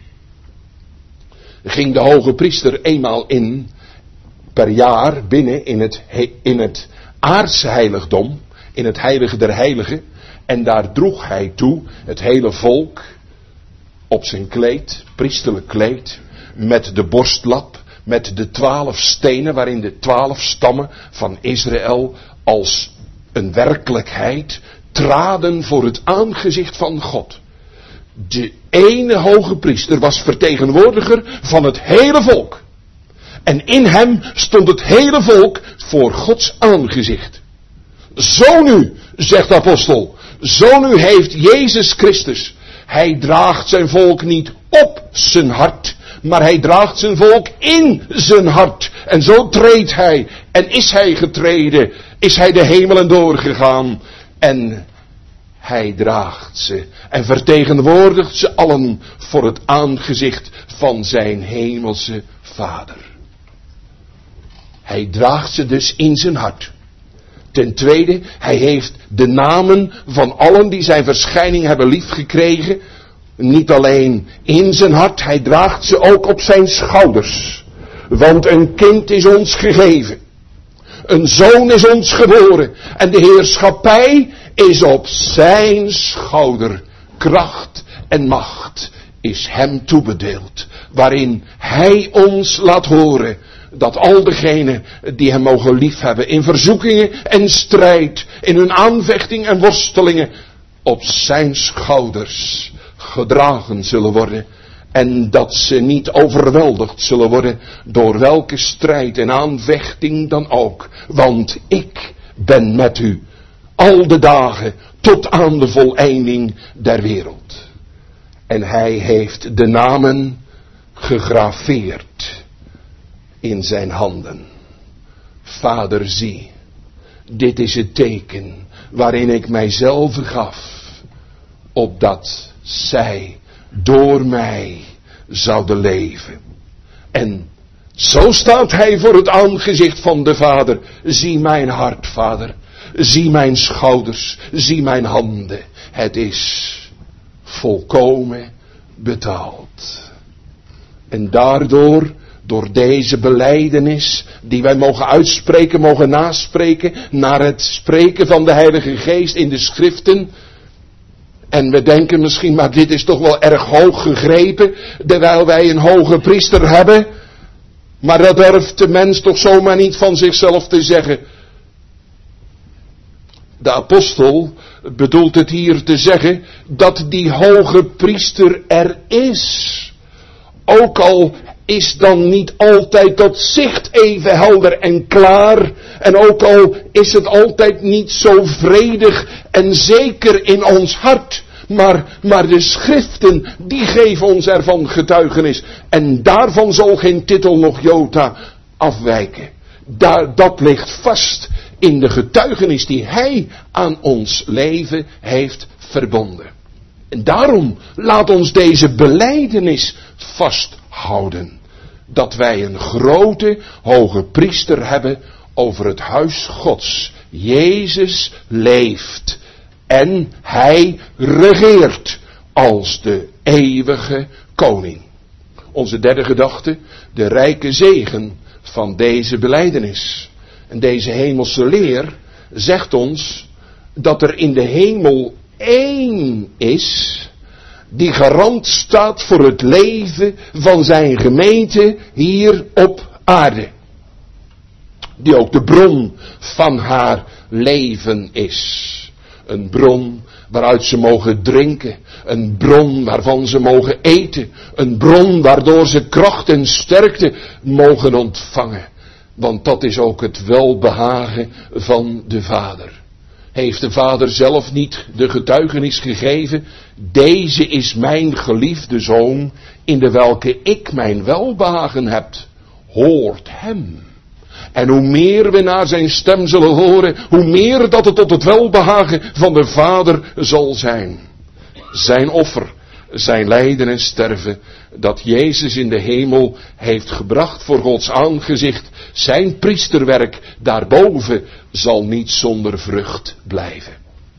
Ging de hoge priester eenmaal per jaar binnen in het aardse heiligdom, in het heilige der heiligen, en daar droeg hij toe het hele volk op zijn kleed, priesterlijk kleed, met de borstlap, met de 12 stenen waarin de 12 stammen van Israël als een werkelijkheid traden voor het aangezicht van God. De ene hoge priester was vertegenwoordiger van het hele volk. En in hem stond het hele volk voor Gods aangezicht. Zo nu, zegt de apostel, zo nu heeft Jezus Christus. Hij draagt zijn volk niet op zijn hart, maar hij draagt zijn volk in zijn hart. En zo treedt hij. En is hij getreden, is hij de hemelen doorgegaan. En hij draagt ze en vertegenwoordigt ze allen voor het aangezicht van zijn hemelse Vader. Hij draagt ze dus in zijn hart. Ten tweede, hij heeft de namen van allen die zijn verschijning hebben liefgekregen, niet alleen in zijn hart, hij draagt ze ook op zijn schouders. Want een kind is ons gegeven. Een zoon is ons geboren. En de heerschappij is op zijn schouder. Kracht en macht is hem toebedeeld. Waarin hij ons laat horen dat al degenen die hem mogen liefhebben in verzoekingen en strijd, in hun aanvechting en worstelingen, op zijn schouders gedragen zullen worden. En dat ze niet overweldigd zullen worden door welke strijd en aanvechting dan ook. Want ik ben met u al de dagen tot aan de voleinding der wereld. En hij heeft de namen gegraveerd in zijn handen. Vader, zie, dit is het teken waarin ik mijzelf gaf, opdat zij door mij zouden leven. En zo staat hij voor het aangezicht van de Vader. Zie mijn hart, Vader. Zie mijn schouders. Zie mijn handen. Het is volkomen betaald. En daardoor, door deze belijdenis die wij mogen uitspreken, mogen naspreken, naar het spreken van de Heilige Geest in de Schriften. En we denken misschien, maar dit is toch wel erg hoog gegrepen, terwijl wij een hoge priester hebben. Maar dat durft de mens toch zomaar niet van zichzelf te zeggen. De apostel bedoelt het hier te zeggen dat die hoge priester er is. Ook al is dan niet altijd dat zicht even helder en klaar. En ook al is het altijd niet zo vredig en zeker in ons hart. Maar de schriften, die geven ons ervan getuigenis. En daarvan zal geen titel nog jota afwijken. Dat ligt vast in de getuigenis die hij aan ons leven heeft verbonden. En daarom laat ons deze belijdenis vasthouden. Dat wij een grote hoge priester hebben over het huis Gods. Jezus leeft. En hij regeert als de eeuwige koning. Onze derde gedachte, de rijke zegen van deze belijdenis. En deze hemelse leer zegt ons dat er in de hemel één is die garant staat voor het leven van zijn gemeente hier op aarde. Die ook de bron van haar leven is. Een bron waaruit ze mogen drinken. Een bron waarvan ze mogen eten. Een bron waardoor ze kracht en sterkte mogen ontvangen. Want dat is ook het welbehagen van de Vader. Heeft de Vader zelf niet de getuigenis gegeven? Deze is mijn geliefde Zoon, in de welke ik mijn welbehagen heb. Hoort hem. En hoe meer we naar zijn stem zullen horen, hoe meer dat het tot het welbehagen van de Vader zal zijn. Zijn offer, zijn lijden en sterven, dat Jezus in de hemel heeft gebracht voor Gods aangezicht, zijn priesterwerk daarboven zal niet zonder vrucht blijven.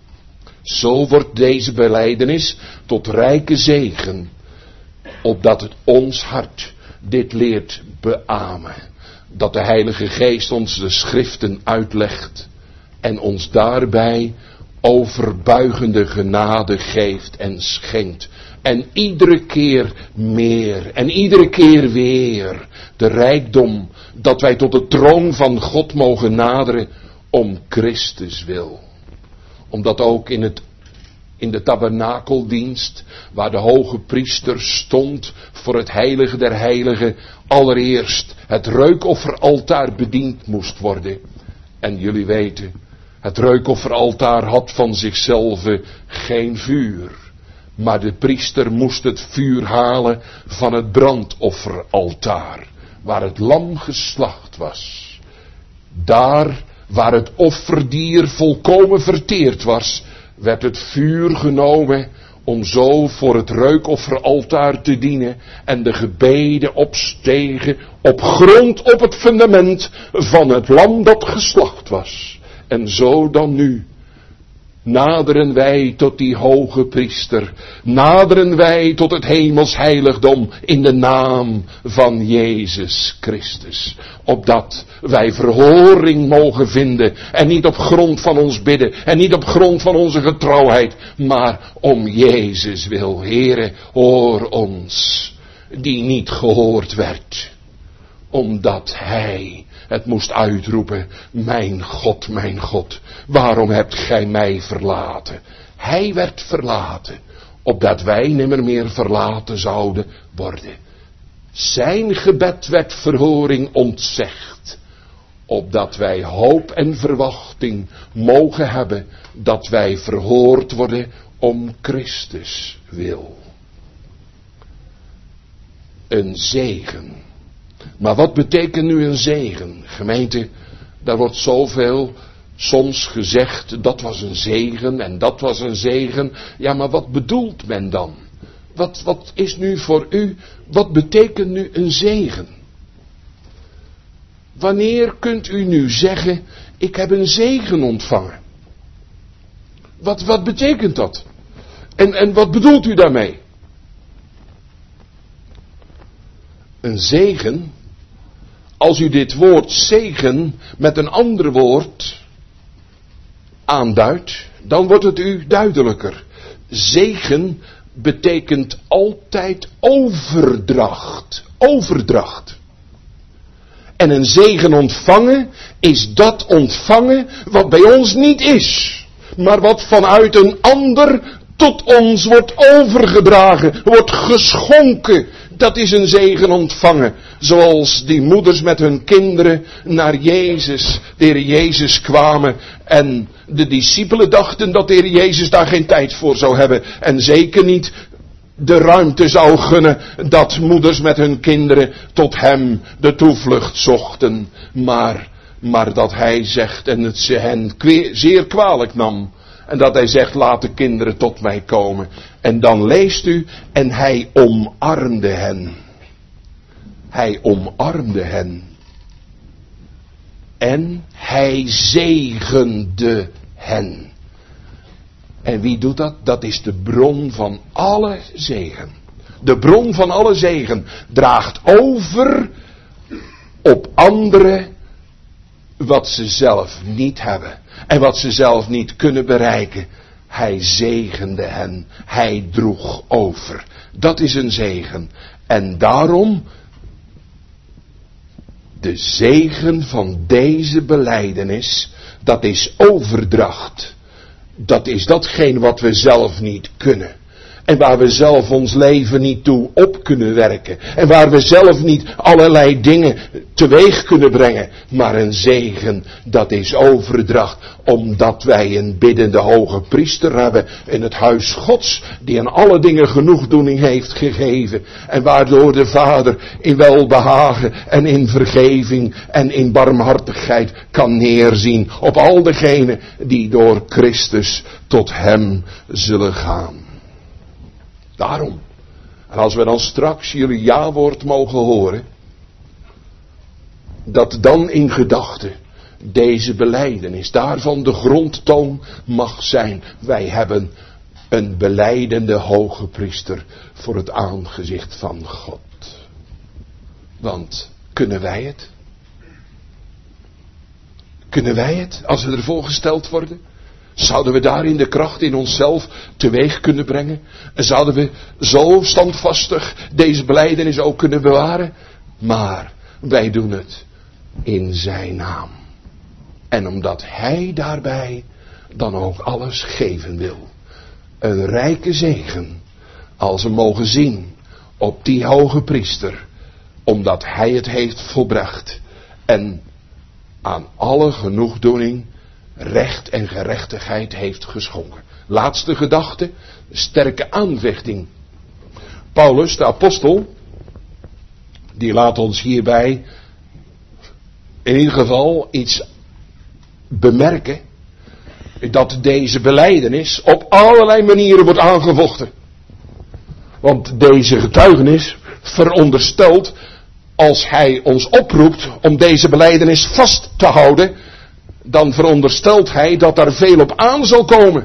Zo wordt deze belijdenis tot rijke zegen, opdat het ons hart dit leert beamen. Dat de Heilige Geest ons de Schriften uitlegt en ons daarbij overbuigende genade geeft en schenkt. En iedere keer meer en iedere keer weer de rijkdom dat wij tot de troon van God mogen naderen om Christus wil. Omdat ook in de tabernakeldienst, waar de hoge priester stond voor het heilige der heiligen, allereerst het reukofferaltaar bediend moest worden. En jullie weten, het reukofferaltaar had van zichzelf geen vuur. Maar de priester moest het vuur halen van het brandofferaltaar, waar het lam geslacht was. Daar, waar het offerdier volkomen verteerd was, werd het vuur genomen om zo voor het reukofferaltaar te dienen. En de gebeden opstegen op grond, op het fundament van het lam dat geslacht was. En zo dan nu naderen wij tot die hoge priester. Naderen wij tot het hemels heiligdom in de naam van Jezus Christus. Opdat wij verhoring mogen vinden. En niet op grond van ons bidden. En niet op grond van onze getrouwheid. Maar om Jezus wil. Heere, hoor ons. Die niet gehoord werd. Omdat hij het moest uitroepen. Mijn God, waarom hebt gij mij verlaten? Hij werd verlaten opdat wij nimmer meer verlaten zouden worden. Zijn gebed werd verhoring ontzegd, opdat wij hoop en verwachting mogen hebben dat wij verhoord worden om Christus wil. Een zegen. Maar wat betekent nu een zegen? Gemeente, daar wordt zoveel soms gezegd, dat was een zegen en dat was een zegen. Ja, maar wat bedoelt men dan? Wat is nu voor u, wat betekent nu een zegen? Wanneer kunt u nu zeggen, ik heb een zegen ontvangen? Wat betekent dat? En wat bedoelt u daarmee? Een zegen, als u dit woord zegen met een ander woord aanduidt, dan wordt het u duidelijker. Zegen betekent altijd overdracht. Overdracht. En een zegen ontvangen is dat ontvangen wat bij ons niet is, maar wat vanuit een ander tot ons wordt overgedragen, wordt geschonken. Dat is een zegen ontvangen. Zoals die moeders met hun kinderen naar Jezus, de Heer Jezus kwamen. En de discipelen dachten dat de Heer Jezus daar geen tijd voor zou hebben. En zeker niet de ruimte zou gunnen dat moeders met hun kinderen tot hem de toevlucht zochten. Maar dat hij zegt en het ze hen zeer kwalijk nam. En dat hij zegt, laat de kinderen tot mij komen. En dan leest u, en hij omarmde hen. Hij omarmde hen. En hij zegende hen. En wie doet dat? Dat is de bron van alle zegen. De bron van alle zegen draagt over op anderen wat ze zelf niet hebben. En wat ze zelf niet kunnen bereiken. Hij zegende hen. Hij droeg over. Dat is een zegen. En daarom de zegen van deze belijdenis, dat is overdracht. Dat is datgene wat we zelf niet kunnen. En waar we zelf ons leven niet toe op kunnen werken. En waar we zelf niet allerlei dingen teweeg kunnen brengen. Maar een zegen, dat is overdracht. Omdat wij een biddende hoge priester hebben in het huis Gods. Die aan alle dingen genoegdoening heeft gegeven. En waardoor de Vader in welbehagen en in vergeving en in barmhartigheid kan neerzien. Op al degenen die door Christus tot hem zullen gaan. Daarom. En als we dan straks jullie ja-woord mogen horen, dat dan in gedachten deze belijdenis daarvan de grondtoon mag zijn. Wij hebben een belijdende hoge priester voor het aangezicht van God. Want kunnen wij het? Kunnen wij het als we ervoor gesteld worden? Zouden we daarin de kracht in onszelf teweeg kunnen brengen? En zouden we zo standvastig deze belijdenis ook kunnen bewaren? Maar wij doen het in zijn naam. En omdat hij daarbij dan ook alles geven wil. Een rijke zegen als we mogen zien op die hoge priester. Omdat hij het heeft volbracht. En aan alle genoegdoening recht en gerechtigheid heeft geschonken. Laatste gedachte, sterke aanvechting. Paulus, de apostel, die laat ons hierbij in ieder geval iets bemerken. Dat deze belijdenis op allerlei manieren wordt aangevochten. Want deze getuigenis veronderstelt, als hij ons oproept om deze belijdenis vast te houden, dan veronderstelt hij dat er veel op aan zal komen.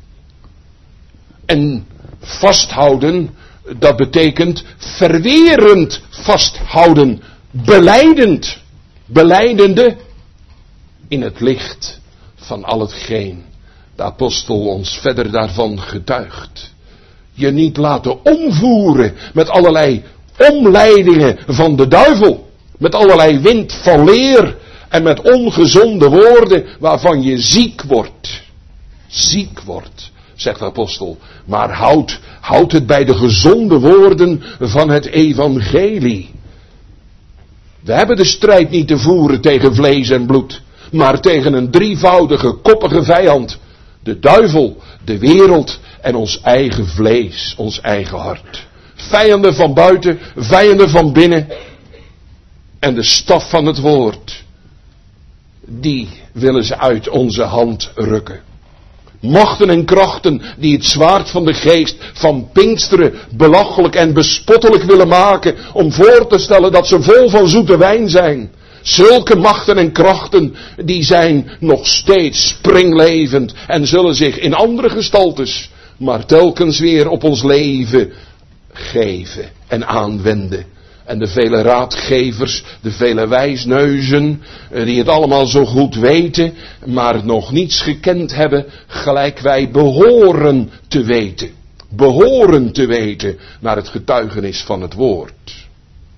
En vasthouden, dat betekent verwerend vasthouden. Belijdend. Belijdende in het licht van al hetgeen de apostel ons verder daarvan getuigt. Je niet laten omvoeren met allerlei omleidingen van de duivel. Met allerlei wind van leer. En met ongezonde woorden waarvan je ziek wordt. Ziek wordt. zegt de apostel. Maar houd het bij de gezonde woorden van het evangelie. We hebben de strijd niet te voeren tegen vlees en bloed, maar tegen een drievoudige, koppige vijand. De duivel, de wereld en ons eigen vlees, ons eigen hart. Vijanden van buiten, vijanden van binnen. En de staf van het woord, die willen ze uit onze hand rukken. Machten en krachten die het zwaard van de geest van Pinksteren belachelijk en bespottelijk willen maken, om voor te stellen dat ze vol van zoete wijn zijn. Zulke machten en krachten die zijn nog steeds springlevend en zullen zich in andere gestaltes, maar telkens weer op ons leven geven en aanwenden. En de vele raadgevers, de vele wijsneuzen, die het allemaal zo goed weten, maar nog niets gekend hebben, gelijk wij behoren te weten. Behoren te weten naar het getuigenis van het woord.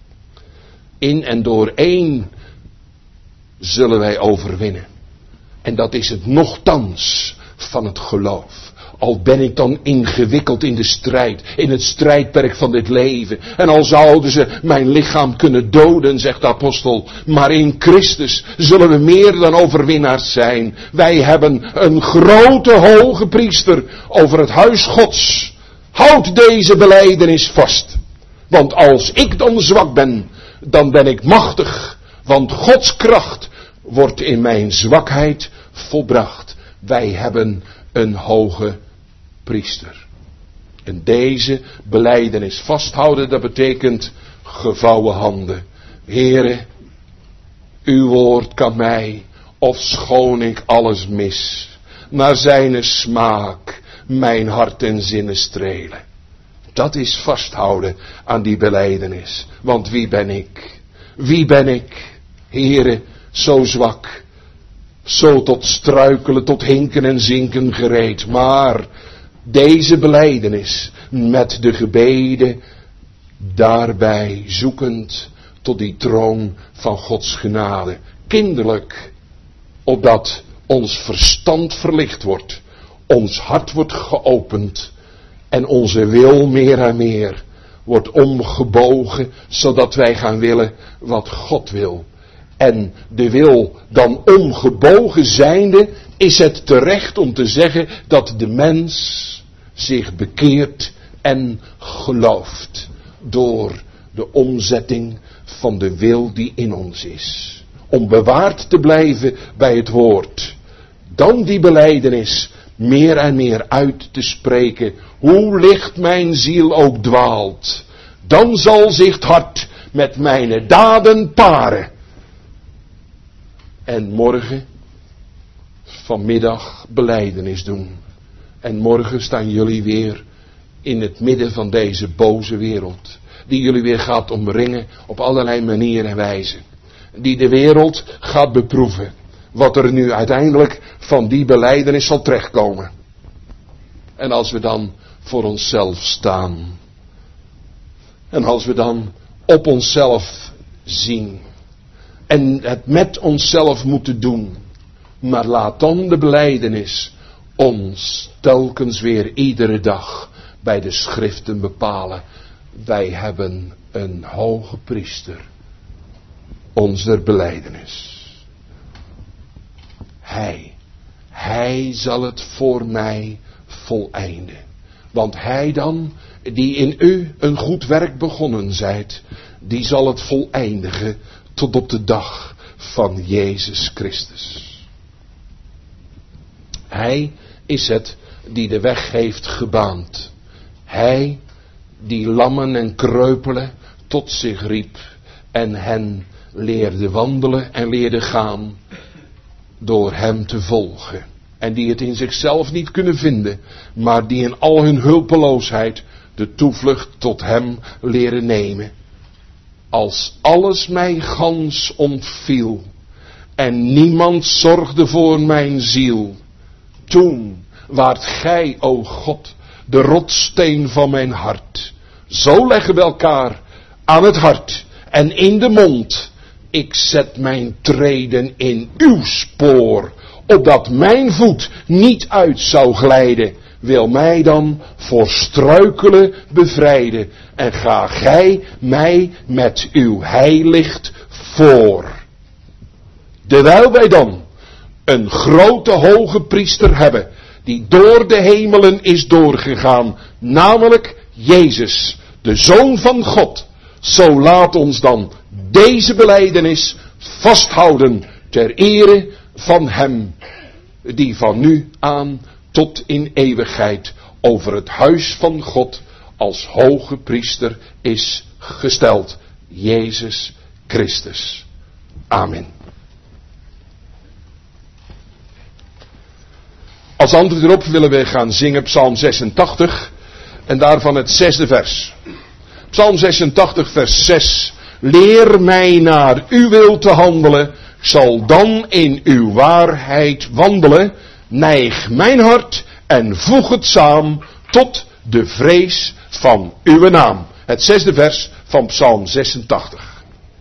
In en door één zullen wij overwinnen. En dat is het nochtans van het geloof. Al ben ik dan ingewikkeld in de strijd, in het strijdperk van dit leven. En al zouden ze mijn lichaam kunnen doden, zegt de apostel. Maar in Christus zullen we meer dan overwinnaars zijn. Wij hebben een grote hoge priester over het huis Gods. Houd deze belijdenis vast. Want als ik dan zwak ben, dan ben ik machtig. Want Gods kracht wordt in mijn zwakheid volbracht. Wij hebben een hoge priester. En deze belijdenis vasthouden, dat betekent gevouwen handen. Heere, uw woord kan mij, ofschoon ik alles mis, naar zijne smaak mijn hart en zinnen strelen. Dat is vasthouden aan die belijdenis. Want wie ben ik? Wie ben ik, Heere, zo zwak, zo tot struikelen, tot hinken en zinken gereed. Maar deze belijdenis met de gebeden daarbij zoekend tot die troon van Gods genade. Kinderlijk, opdat ons verstand verlicht wordt, ons hart wordt geopend en onze wil meer en meer wordt omgebogen, zodat wij gaan willen wat God wil. En de wil dan omgebogen zijnde, is het terecht om te zeggen dat de mens zich bekeert en gelooft door de omzetting van de wil die in ons is. Om bewaard te blijven bij het woord. Dan die belijdenis meer en meer uit te spreken. Hoe licht mijn ziel ook dwaalt. Dan zal zich het hart met mijn daden paren. En morgen, vanmiddag, belijdenis doen. En morgen staan jullie weer in het midden van deze boze wereld. Die jullie weer gaat omringen op allerlei manieren en wijzen. Die de wereld gaat beproeven. Wat er nu uiteindelijk van die belijdenis zal terechtkomen. En als we dan voor onszelf staan. En als we dan op onszelf zien. En het met onszelf moeten doen. Maar laat dan de belijdenis ons telkens weer iedere dag bij de schriften bepalen. Wij hebben een hoge priester. Onze belijdenis. Hij zal het voor mij voleinden. Want hij dan, die in u een goed werk begonnen zijt, die zal het voleindigen tot op de dag van Jezus Christus. Hij is het die de weg heeft gebaand. Hij die lammen en kreupelen tot zich riep en hen leerde wandelen en leerde gaan door hem te volgen. En die het in zichzelf niet kunnen vinden, maar die in al hun hulpeloosheid de toevlucht tot hem leren nemen. Als alles mij gans ontviel en niemand zorgde voor mijn ziel, toen waart gij, o God, de rotsteen van mijn hart. Zo leggen we elkaar aan het hart en in de mond. Ik zet mijn treden in uw spoor, opdat mijn voet niet uit zou glijden. wil mij dan voor struikelen bevrijden. En ga gij mij met uw heilicht voor. Terwijl wij dan een grote hoge priester hebben, die door de hemelen is doorgegaan, namelijk Jezus, de Zoon van God. Zo laat ons dan deze belijdenis vasthouden ter ere van Hem, die van nu aan tot in eeuwigheid over het huis van God als hoge priester is gesteld. Jezus Christus. Amen. Als antwoord erop willen we gaan zingen Psalm 86 en daarvan het 6e vers. Psalm 86 vers 6. Leer mij naar uw wil te handelen, zal dan in uw waarheid wandelen. Neig mijn hart en voeg het saam tot de vrees van uw naam. Het 6e vers van Psalm 86.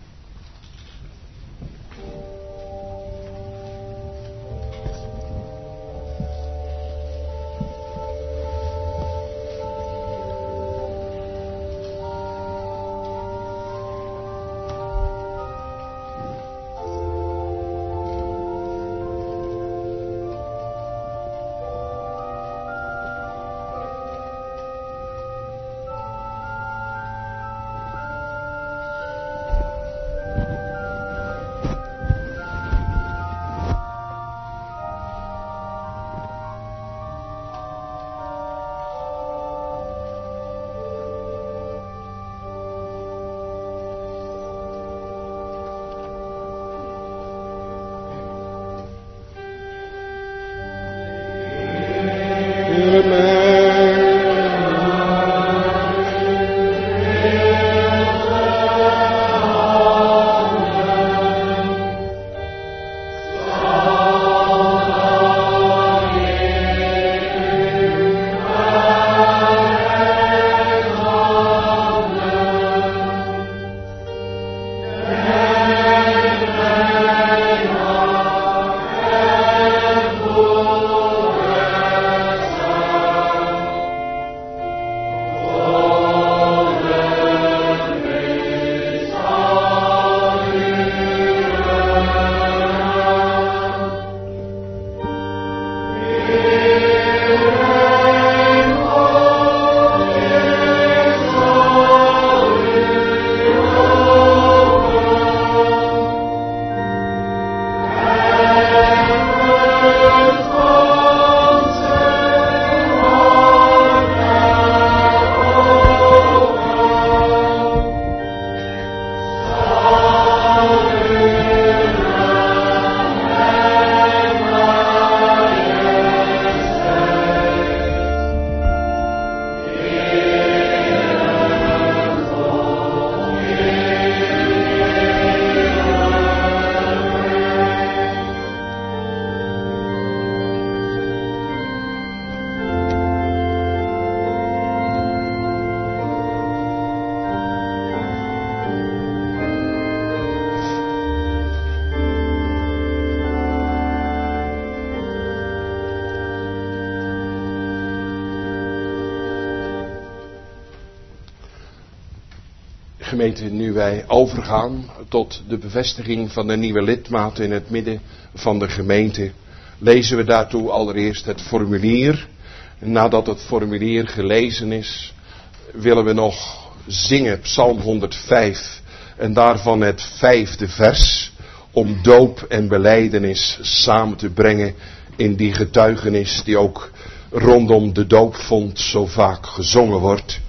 Gemeente, nu wij overgaan tot de bevestiging van de nieuwe lidmaten in het midden van de gemeente, lezen we daartoe allereerst het formulier. Nadat het formulier gelezen is, willen we nog zingen Psalm 105 en daarvan het 5e vers, om doop en belijdenis samen te brengen in die getuigenis die ook rondom de doopvond zo vaak gezongen wordt.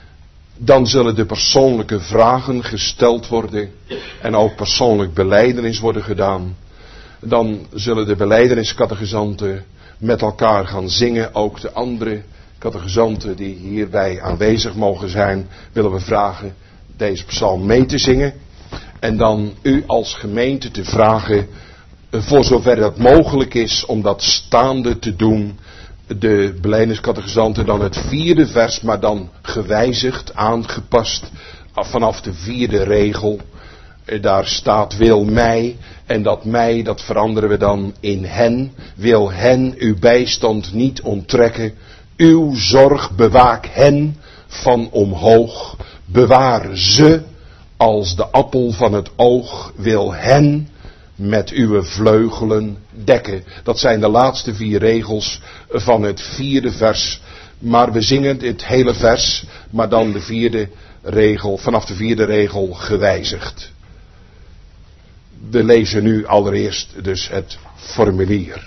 Dan zullen de persoonlijke vragen gesteld worden en ook persoonlijk belijdenis worden gedaan. Dan zullen de belijdeniscatechizanten met elkaar gaan zingen. Ook de andere catechizanten die hierbij aanwezig mogen zijn, willen we vragen deze psalm mee te zingen. En dan u als gemeente te vragen, voor zover dat mogelijk is, om dat staande te doen. De belijdeniscatechizanten dan het 4e vers, maar dan gewijzigd, aangepast vanaf de 4e regel. Daar staat wil mij, en dat mij, dat veranderen we dan in hen. Wil hen uw bijstand niet onttrekken, uw zorg bewaak hen van omhoog. Bewaar ze als de appel van het oog. Wil hen met uw vleugelen dekken. Dat zijn de laatste 4 regels van het 4e vers. Maar we zingen het hele vers, maar dan de 4e regel, vanaf de 4e regel gewijzigd. We lezen nu allereerst dus het formulier.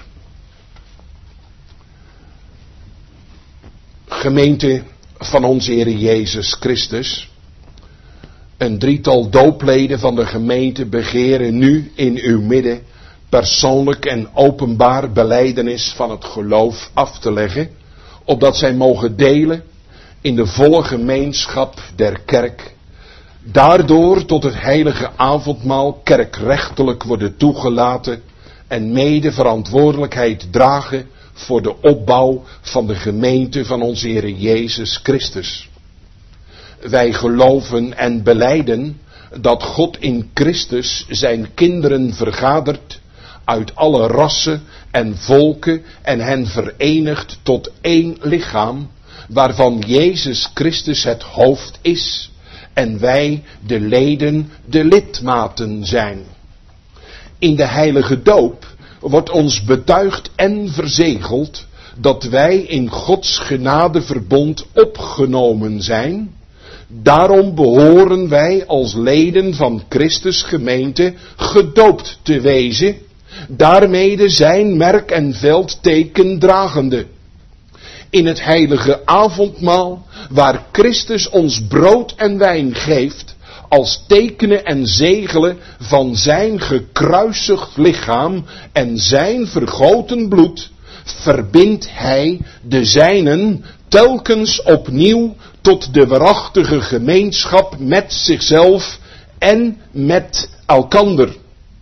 Gemeente van onze Heer Jezus Christus. Een 3-tal doopleden van de gemeente begeren nu in uw midden persoonlijk en openbaar belijdenis van het geloof af te leggen, opdat zij mogen delen in de volle gemeenschap der kerk, daardoor tot het heilige avondmaal kerkrechtelijk worden toegelaten en mede verantwoordelijkheid dragen voor de opbouw van de gemeente van onze Heer Jezus Christus. Wij geloven en belijden dat God in Christus zijn kinderen vergadert uit alle rassen en volken en hen verenigt tot één lichaam, waarvan Jezus Christus het hoofd is en wij de leden de lidmaten zijn. In de heilige doop wordt ons betuigd en verzegeld dat wij in Gods genadeverbond opgenomen zijn. Daarom behoren wij als leden van Christus gemeente gedoopt te wezen, daarmede zijn merk en veldteken dragende. In het heilige avondmaal, waar Christus ons brood en wijn geeft, als tekenen en zegelen van zijn gekruisigd lichaam en zijn vergoten bloed, verbindt hij de zijnen telkens opnieuw tot de waarachtige gemeenschap met zichzelf en met elkander.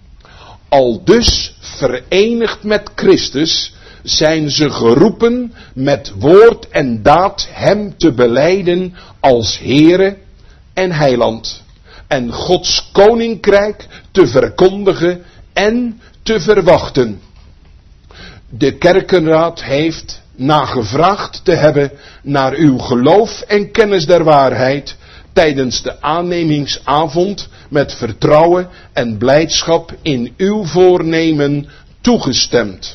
Aldus verenigd met Christus zijn ze geroepen met woord en daad hem te belijden als Heere en Heiland en Gods koninkrijk te verkondigen en te verwachten. De kerkenraad heeft, na gevraagd te hebben naar uw geloof en kennis der waarheid, tijdens de aannemingsavond met vertrouwen en blijdschap in uw voornemen toegestemd.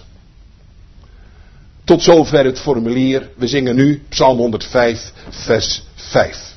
Tot zover het formulier. We zingen nu Psalm 105, vers 5.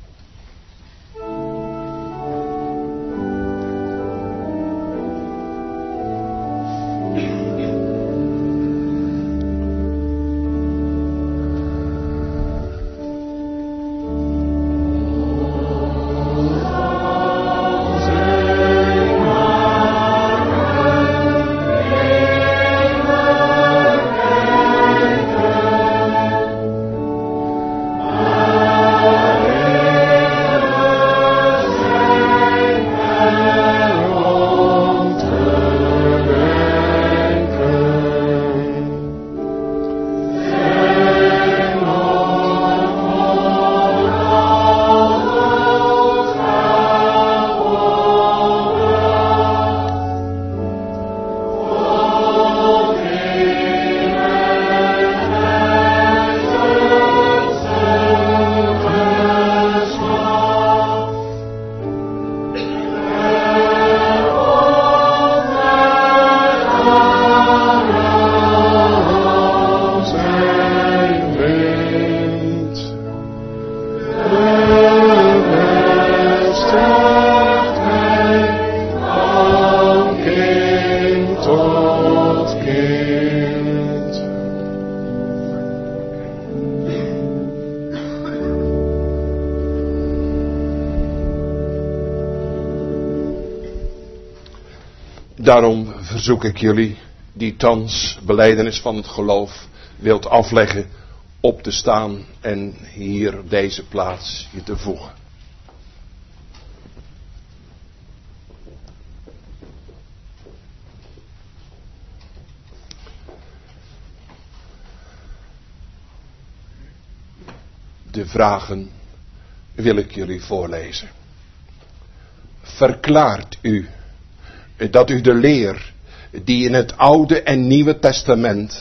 Daarom verzoek ik jullie die thans belijdenis van het geloof wilt afleggen, op te staan en hier op deze plaats je te voegen. De vragen wil ik jullie voorlezen. Verklaart u dat u de leer die in het Oude en Nieuwe Testament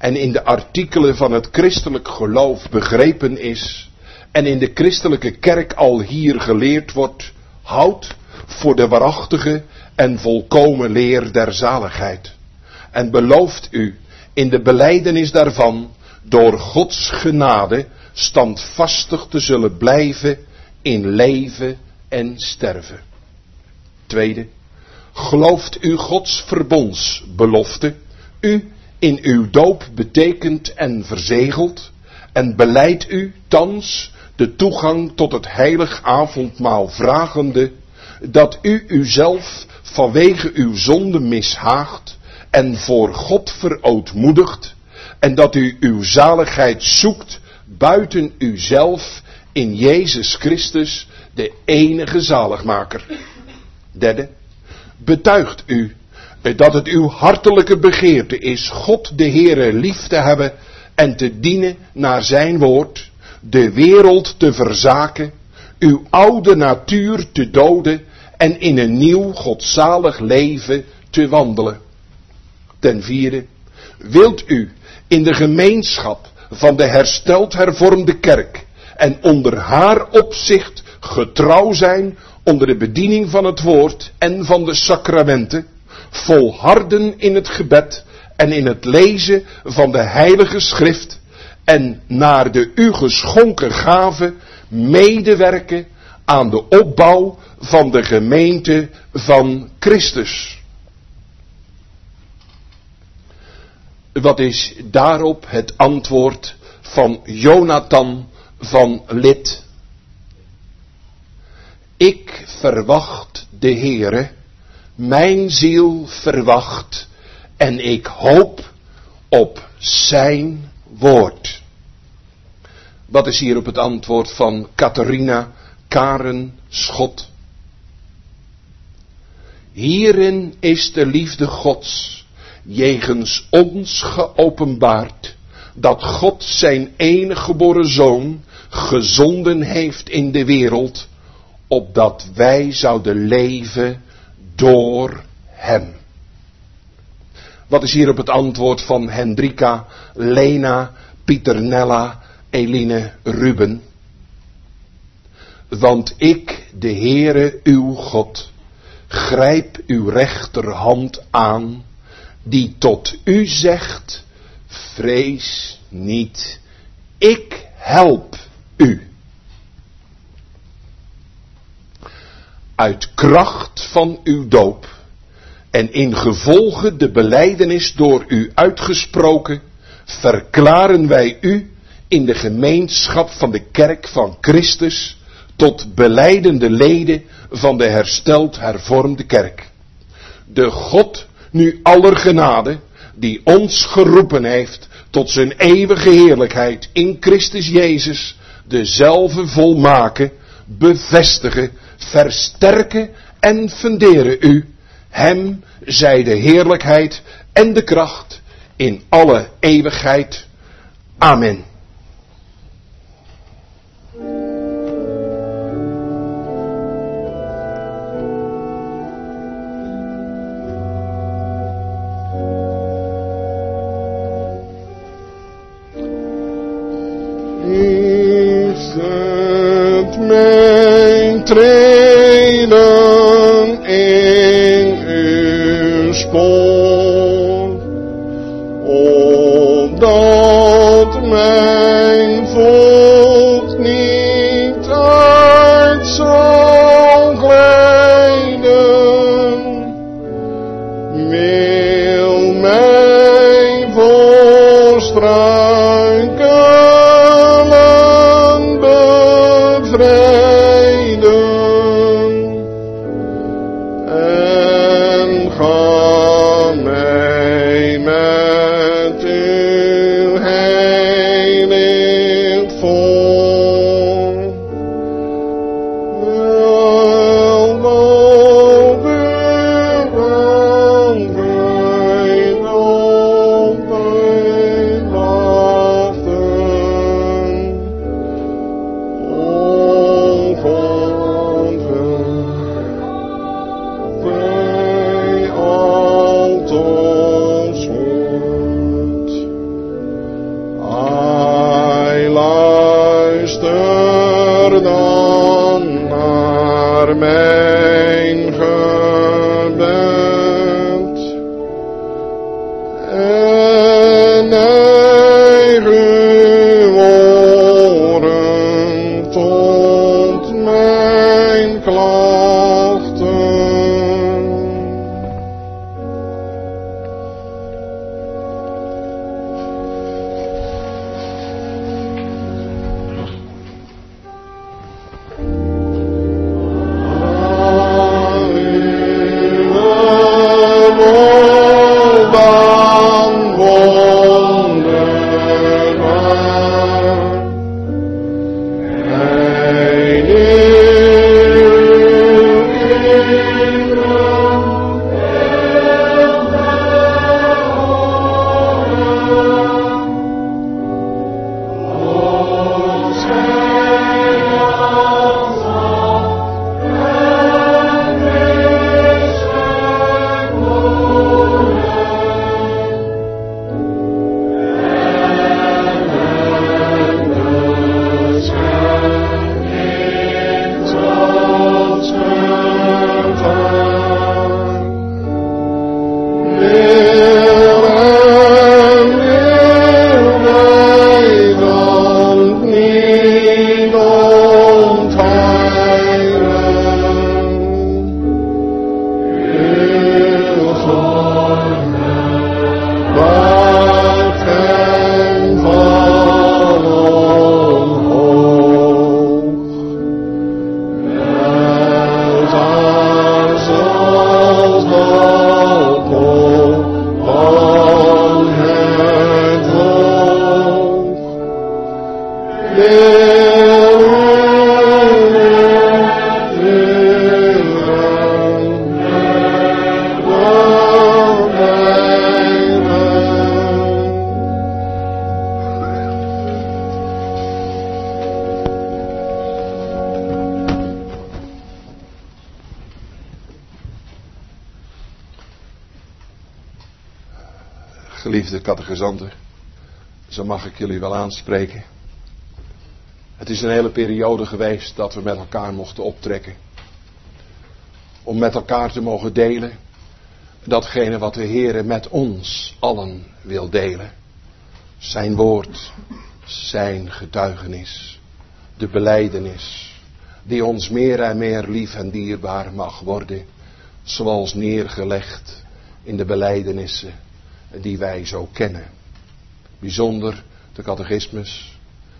en in de artikelen van het christelijk geloof begrepen is en in de christelijke kerk al hier geleerd wordt, houdt voor de waarachtige en volkomen leer der zaligheid. En belooft u in de belijdenis daarvan door Gods genade standvastig te zullen blijven in leven en sterven. Tweede, gelooft u Gods verbondsbelofte, u in uw doop betekend en verzegeld, en belijdt u thans de toegang tot het heilig avondmaal vragende, dat u uzelf vanwege uw zonde mishaagt en voor God verootmoedigt, en dat u uw zaligheid zoekt buiten uzelf in Jezus Christus, de enige zaligmaker. Derde, betuigt u dat het uw hartelijke begeerte is God de Heere lief te hebben en te dienen naar zijn woord, de wereld te verzaken, uw oude natuur te doden en in een nieuw godzalig leven te wandelen. Ten vierde, wilt u in de gemeenschap van de hersteld hervormde kerk en onder haar opzicht getrouw zijn onder de bediening van het woord en van de sacramenten, volharden in het gebed en in het lezen van de heilige schrift en naar de u geschonken gave medewerken aan de opbouw van de gemeente van Christus. Wat is daarop het antwoord van Jonathan van Lid? Ik verwacht de Heere, mijn ziel verwacht en ik hoop op zijn woord. Wat is hierop het antwoord van Catharina Karen Schot? Hierin is de liefde Gods jegens ons geopenbaard, dat God zijn enige geboren zoon gezonden heeft in de wereld, opdat wij zouden leven door hem. Wat is hierop het antwoord van Hendrika, Lena, Pieternella, Eline, Ruben? Want ik, de Heere uw God, grijp uw rechterhand aan, die tot u zegt, vrees niet, ik help u. Uit kracht van uw doop en in gevolge de belijdenis door u uitgesproken, verklaren wij u in de gemeenschap van de kerk van Christus tot belijdende leden van de hersteld hervormde kerk. De God nu aller genade, die ons geroepen heeft tot zijn eeuwige heerlijkheid in Christus Jezus, dezelfde volmaken, bevestigen, versterken en funderen u. Hem zij de heerlijkheid en de kracht in alle eeuwigheid. Amen. Treden in uw spoor, opdat mijn voet niet uit zal glijden. Wil mij voor struikelen bevrijden. Geliefde catechizanten, zo mag ik jullie wel aanspreken. Het is een hele periode geweest dat we met elkaar mochten optrekken. Om met elkaar te mogen delen datgene wat de Heere met ons allen wil delen. Zijn woord, zijn getuigenis, de belijdenis die ons meer en meer lief en dierbaar mag worden, zoals neergelegd in de belijdenissen die wij zo kennen. Bijzonder de catechismus,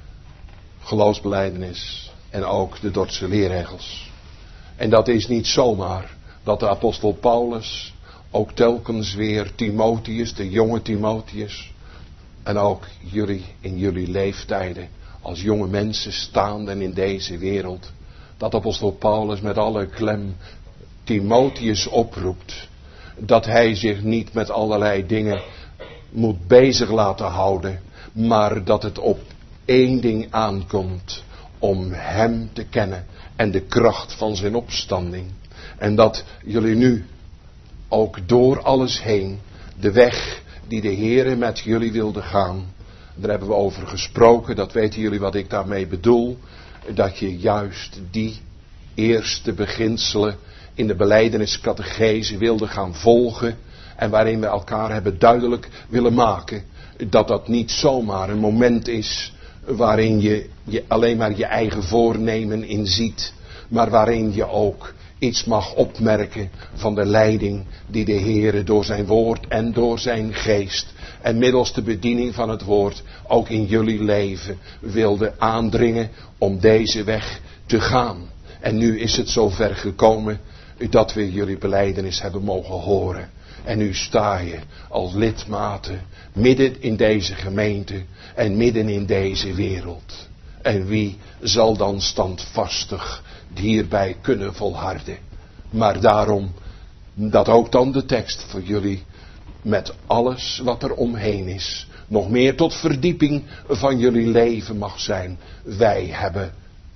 geloofsbelijdenis en ook de Dordtse leerregels. En dat is niet zomaar dat de apostel Paulus ook telkens weer Timotheus, de jonge Timotheus, en ook jullie in jullie leeftijden als jonge mensen staande in deze wereld, dat apostel Paulus met alle klem Timotheus oproept, dat hij zich niet met allerlei dingen moet bezig laten houden, maar dat het op één ding aankomt, om hem te kennen en de kracht van zijn opstanding. En dat jullie nu ook door alles heen de weg die de Heere met jullie wilde gaan, daar hebben we over gesproken, dat weten jullie wat ik daarmee bedoel, dat je juist die eerste beginselen in de belijdeniscatechese wilde gaan volgen en waarin we elkaar hebben duidelijk willen maken dat dat niet zomaar een moment is waarin je alleen maar je eigen voornemen in ziet, maar waarin je ook iets mag opmerken van de leiding die de Heere door zijn woord en door zijn geest en middels de bediening van het woord ook in jullie leven wilde aandringen om deze weg te gaan. En nu is het zover gekomen dat we jullie belijdenis hebben mogen horen. En nu sta je als lidmaten midden in deze gemeente en midden in deze wereld. En wie zal dan standvastig hierbij kunnen volharden? Maar daarom dat ook dan de tekst voor jullie met alles wat er omheen is nog meer tot verdieping van jullie leven mag zijn. Wij hebben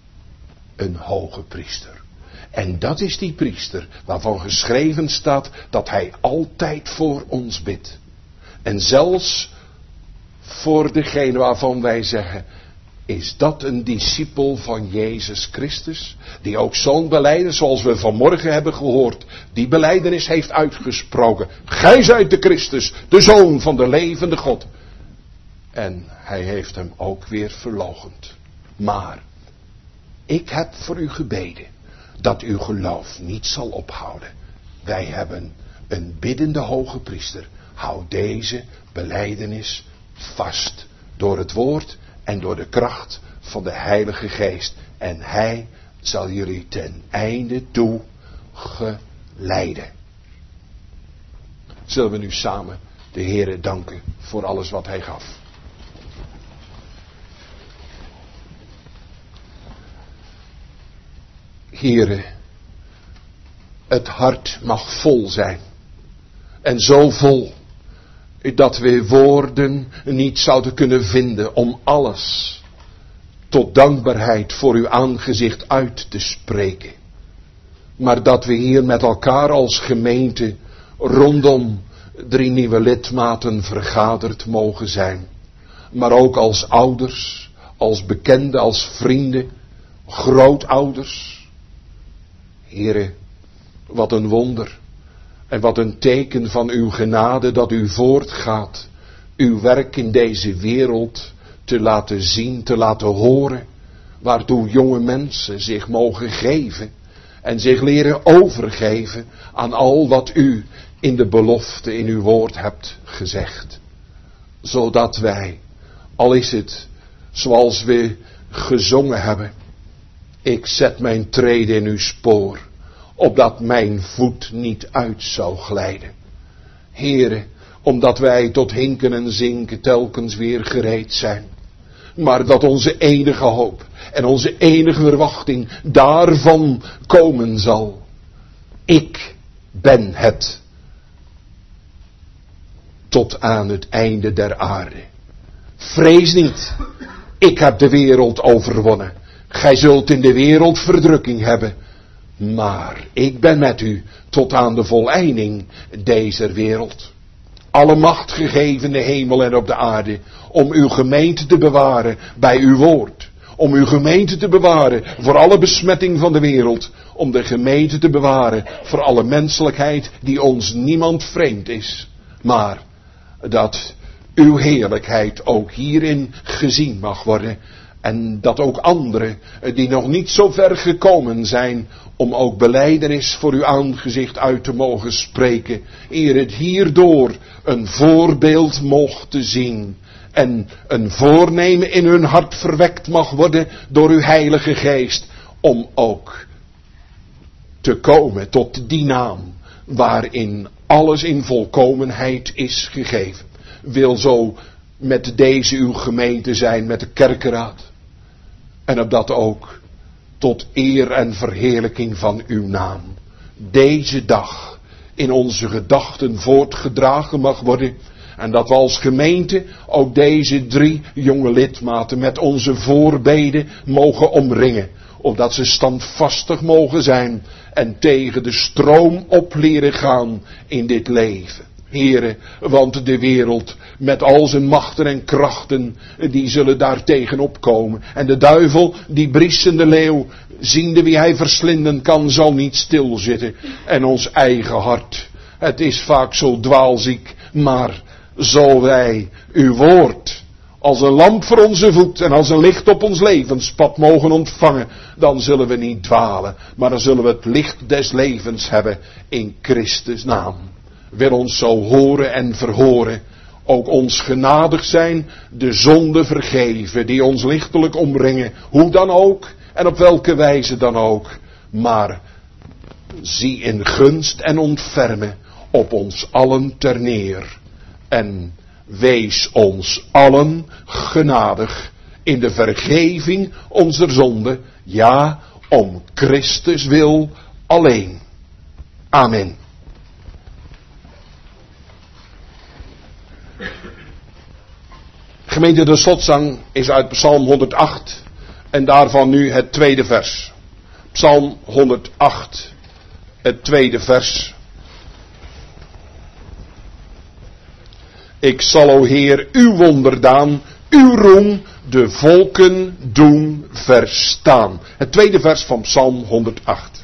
een hoge priester. En dat is die priester waarvan geschreven staat dat hij altijd voor ons bidt. En zelfs voor degene waarvan wij zeggen, is dat een discipel van Jezus Christus? Die ook zo'n belijdenis, zoals we vanmorgen hebben gehoord, die belijdenis heeft uitgesproken. Gij zijt de Christus, de Zoon van de levende God. En hij heeft hem ook weer verloochend. Maar ik heb voor u gebeden dat uw geloof niet zal ophouden. Wij hebben een biddende hoge priester. Hou deze belijdenis vast door het woord en door de kracht van de Heilige Geest. En hij zal jullie ten einde toe geleiden. Zullen we nu samen de Heere danken voor alles wat hij gaf. Heere, het hart mag vol zijn. En zo vol dat we woorden niet zouden kunnen vinden om alles tot dankbaarheid voor uw aangezicht uit te spreken. Maar dat we hier met elkaar als gemeente rondom 3 nieuwe lidmaten vergaderd mogen zijn. Maar ook als ouders, als bekenden, als vrienden, grootouders. Heere, wat een wonder en wat een teken van uw genade dat u voortgaat uw werk in deze wereld te laten zien, te laten horen, waartoe jonge mensen zich mogen geven en zich leren overgeven aan al wat u in de belofte in uw woord hebt gezegd. Zodat wij, al is het zoals we gezongen hebben, ik zet mijn treden in uw spoor, opdat mijn voet niet uit zou glijden. Heere, omdat wij tot hinken en zinken telkens weer gereed zijn, maar dat onze enige hoop en onze enige verwachting daarvan komen zal. Ik ben het tot aan het einde der aarde. Vrees niet, ik heb de wereld overwonnen. Gij zult in de wereld verdrukking hebben, maar ik ben met u tot aan de voleinding deze wereld. Alle macht gegeven in de hemel en op de aarde, om uw gemeente te bewaren bij uw woord. Om uw gemeente te bewaren voor alle besmetting van de wereld. Om de gemeente te bewaren voor alle menselijkheid die ons niemand vreemd is. Maar dat uw heerlijkheid ook hierin gezien mag worden. En dat ook anderen die nog niet zo ver gekomen zijn om ook belijdenis voor uw aangezicht uit te mogen spreken. Eer het hierdoor een voorbeeld mocht te zien. En een voornemen in hun hart verwekt mag worden door uw Heilige Geest. Om ook te komen tot die naam waarin alles in volkomenheid is gegeven. Wil zo met deze uw gemeente zijn, met de kerkenraad. En opdat ook tot eer en verheerlijking van uw naam deze dag in onze gedachten voortgedragen mag worden. En dat we als gemeente ook deze 3 jonge lidmaten met onze voorbeden mogen omringen. Opdat ze standvastig mogen zijn en tegen de stroom op leren gaan in dit leven. Here, want de wereld met al zijn machten en krachten, die zullen daar tegenop komen. En de duivel, die briesende leeuw, ziende wie hij verslinden kan, zal niet stilzitten. En ons eigen hart, het is vaak zo dwaalziek, maar zo wij uw woord als een lamp voor onze voet en als een licht op ons levenspad mogen ontvangen, dan zullen we niet dwalen, maar dan zullen we het licht des levens hebben in Christus naam. Wil ons zo horen en verhoren, ook ons genadig zijn, de zonde vergeven die ons lichtelijk omringen, hoe dan ook en op welke wijze dan ook, maar zie in gunst en ontfermen op ons allen ter neer en wees ons allen genadig in de vergeving onze zonde, ja, om Christus wil alleen. Amen. Gemeente, de slotzang is uit Psalm 108 en daarvan nu het tweede vers. Psalm 108, het tweede vers. Ik zal, o Heer, uw wonderdaan, uw roem, de volken doen verstaan. Het tweede vers van Psalm 108.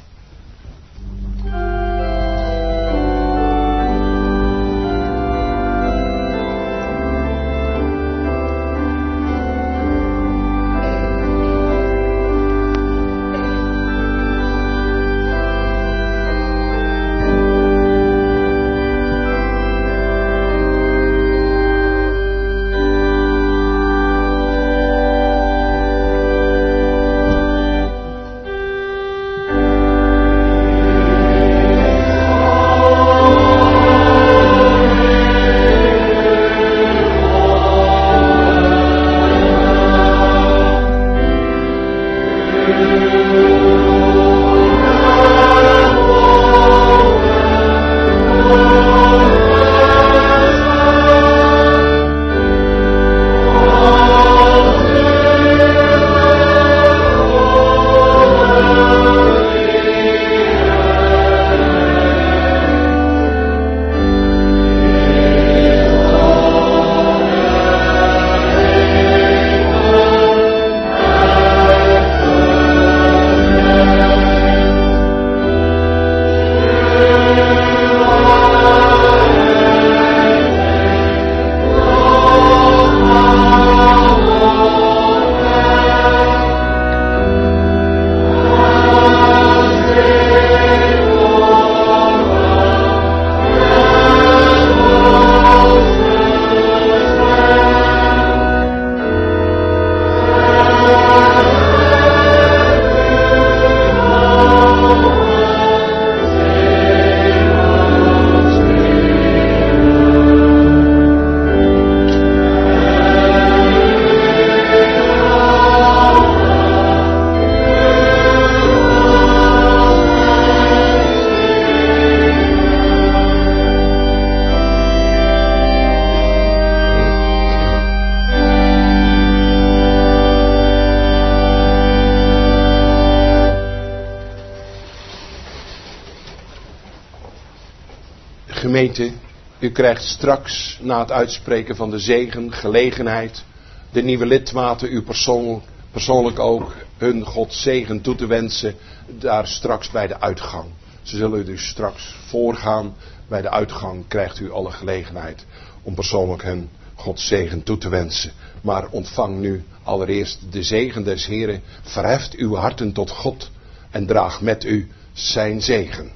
gemeente, u krijgt straks na het uitspreken van de zegen gelegenheid de nieuwe lidmaten u persoonlijk ook hun Gods zegen toe te wensen, daar straks bij de uitgang. Ze zullen u dus straks voorgaan. Bij de uitgang krijgt u alle gelegenheid om persoonlijk hun Gods zegen toe te wensen. Maar ontvang nu allereerst de zegen des Heren. Verheft uw harten tot God en draag met u zijn zegen.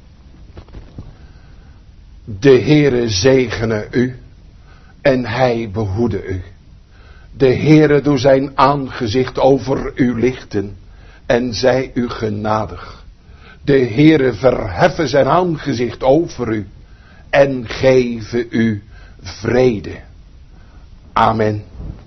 De Heere zegene u en hij behoede u. De Heere doe zijn aangezicht over u lichten en zij u genadig. De Heere verheffe zijn aangezicht over u en geven u vrede. Amen.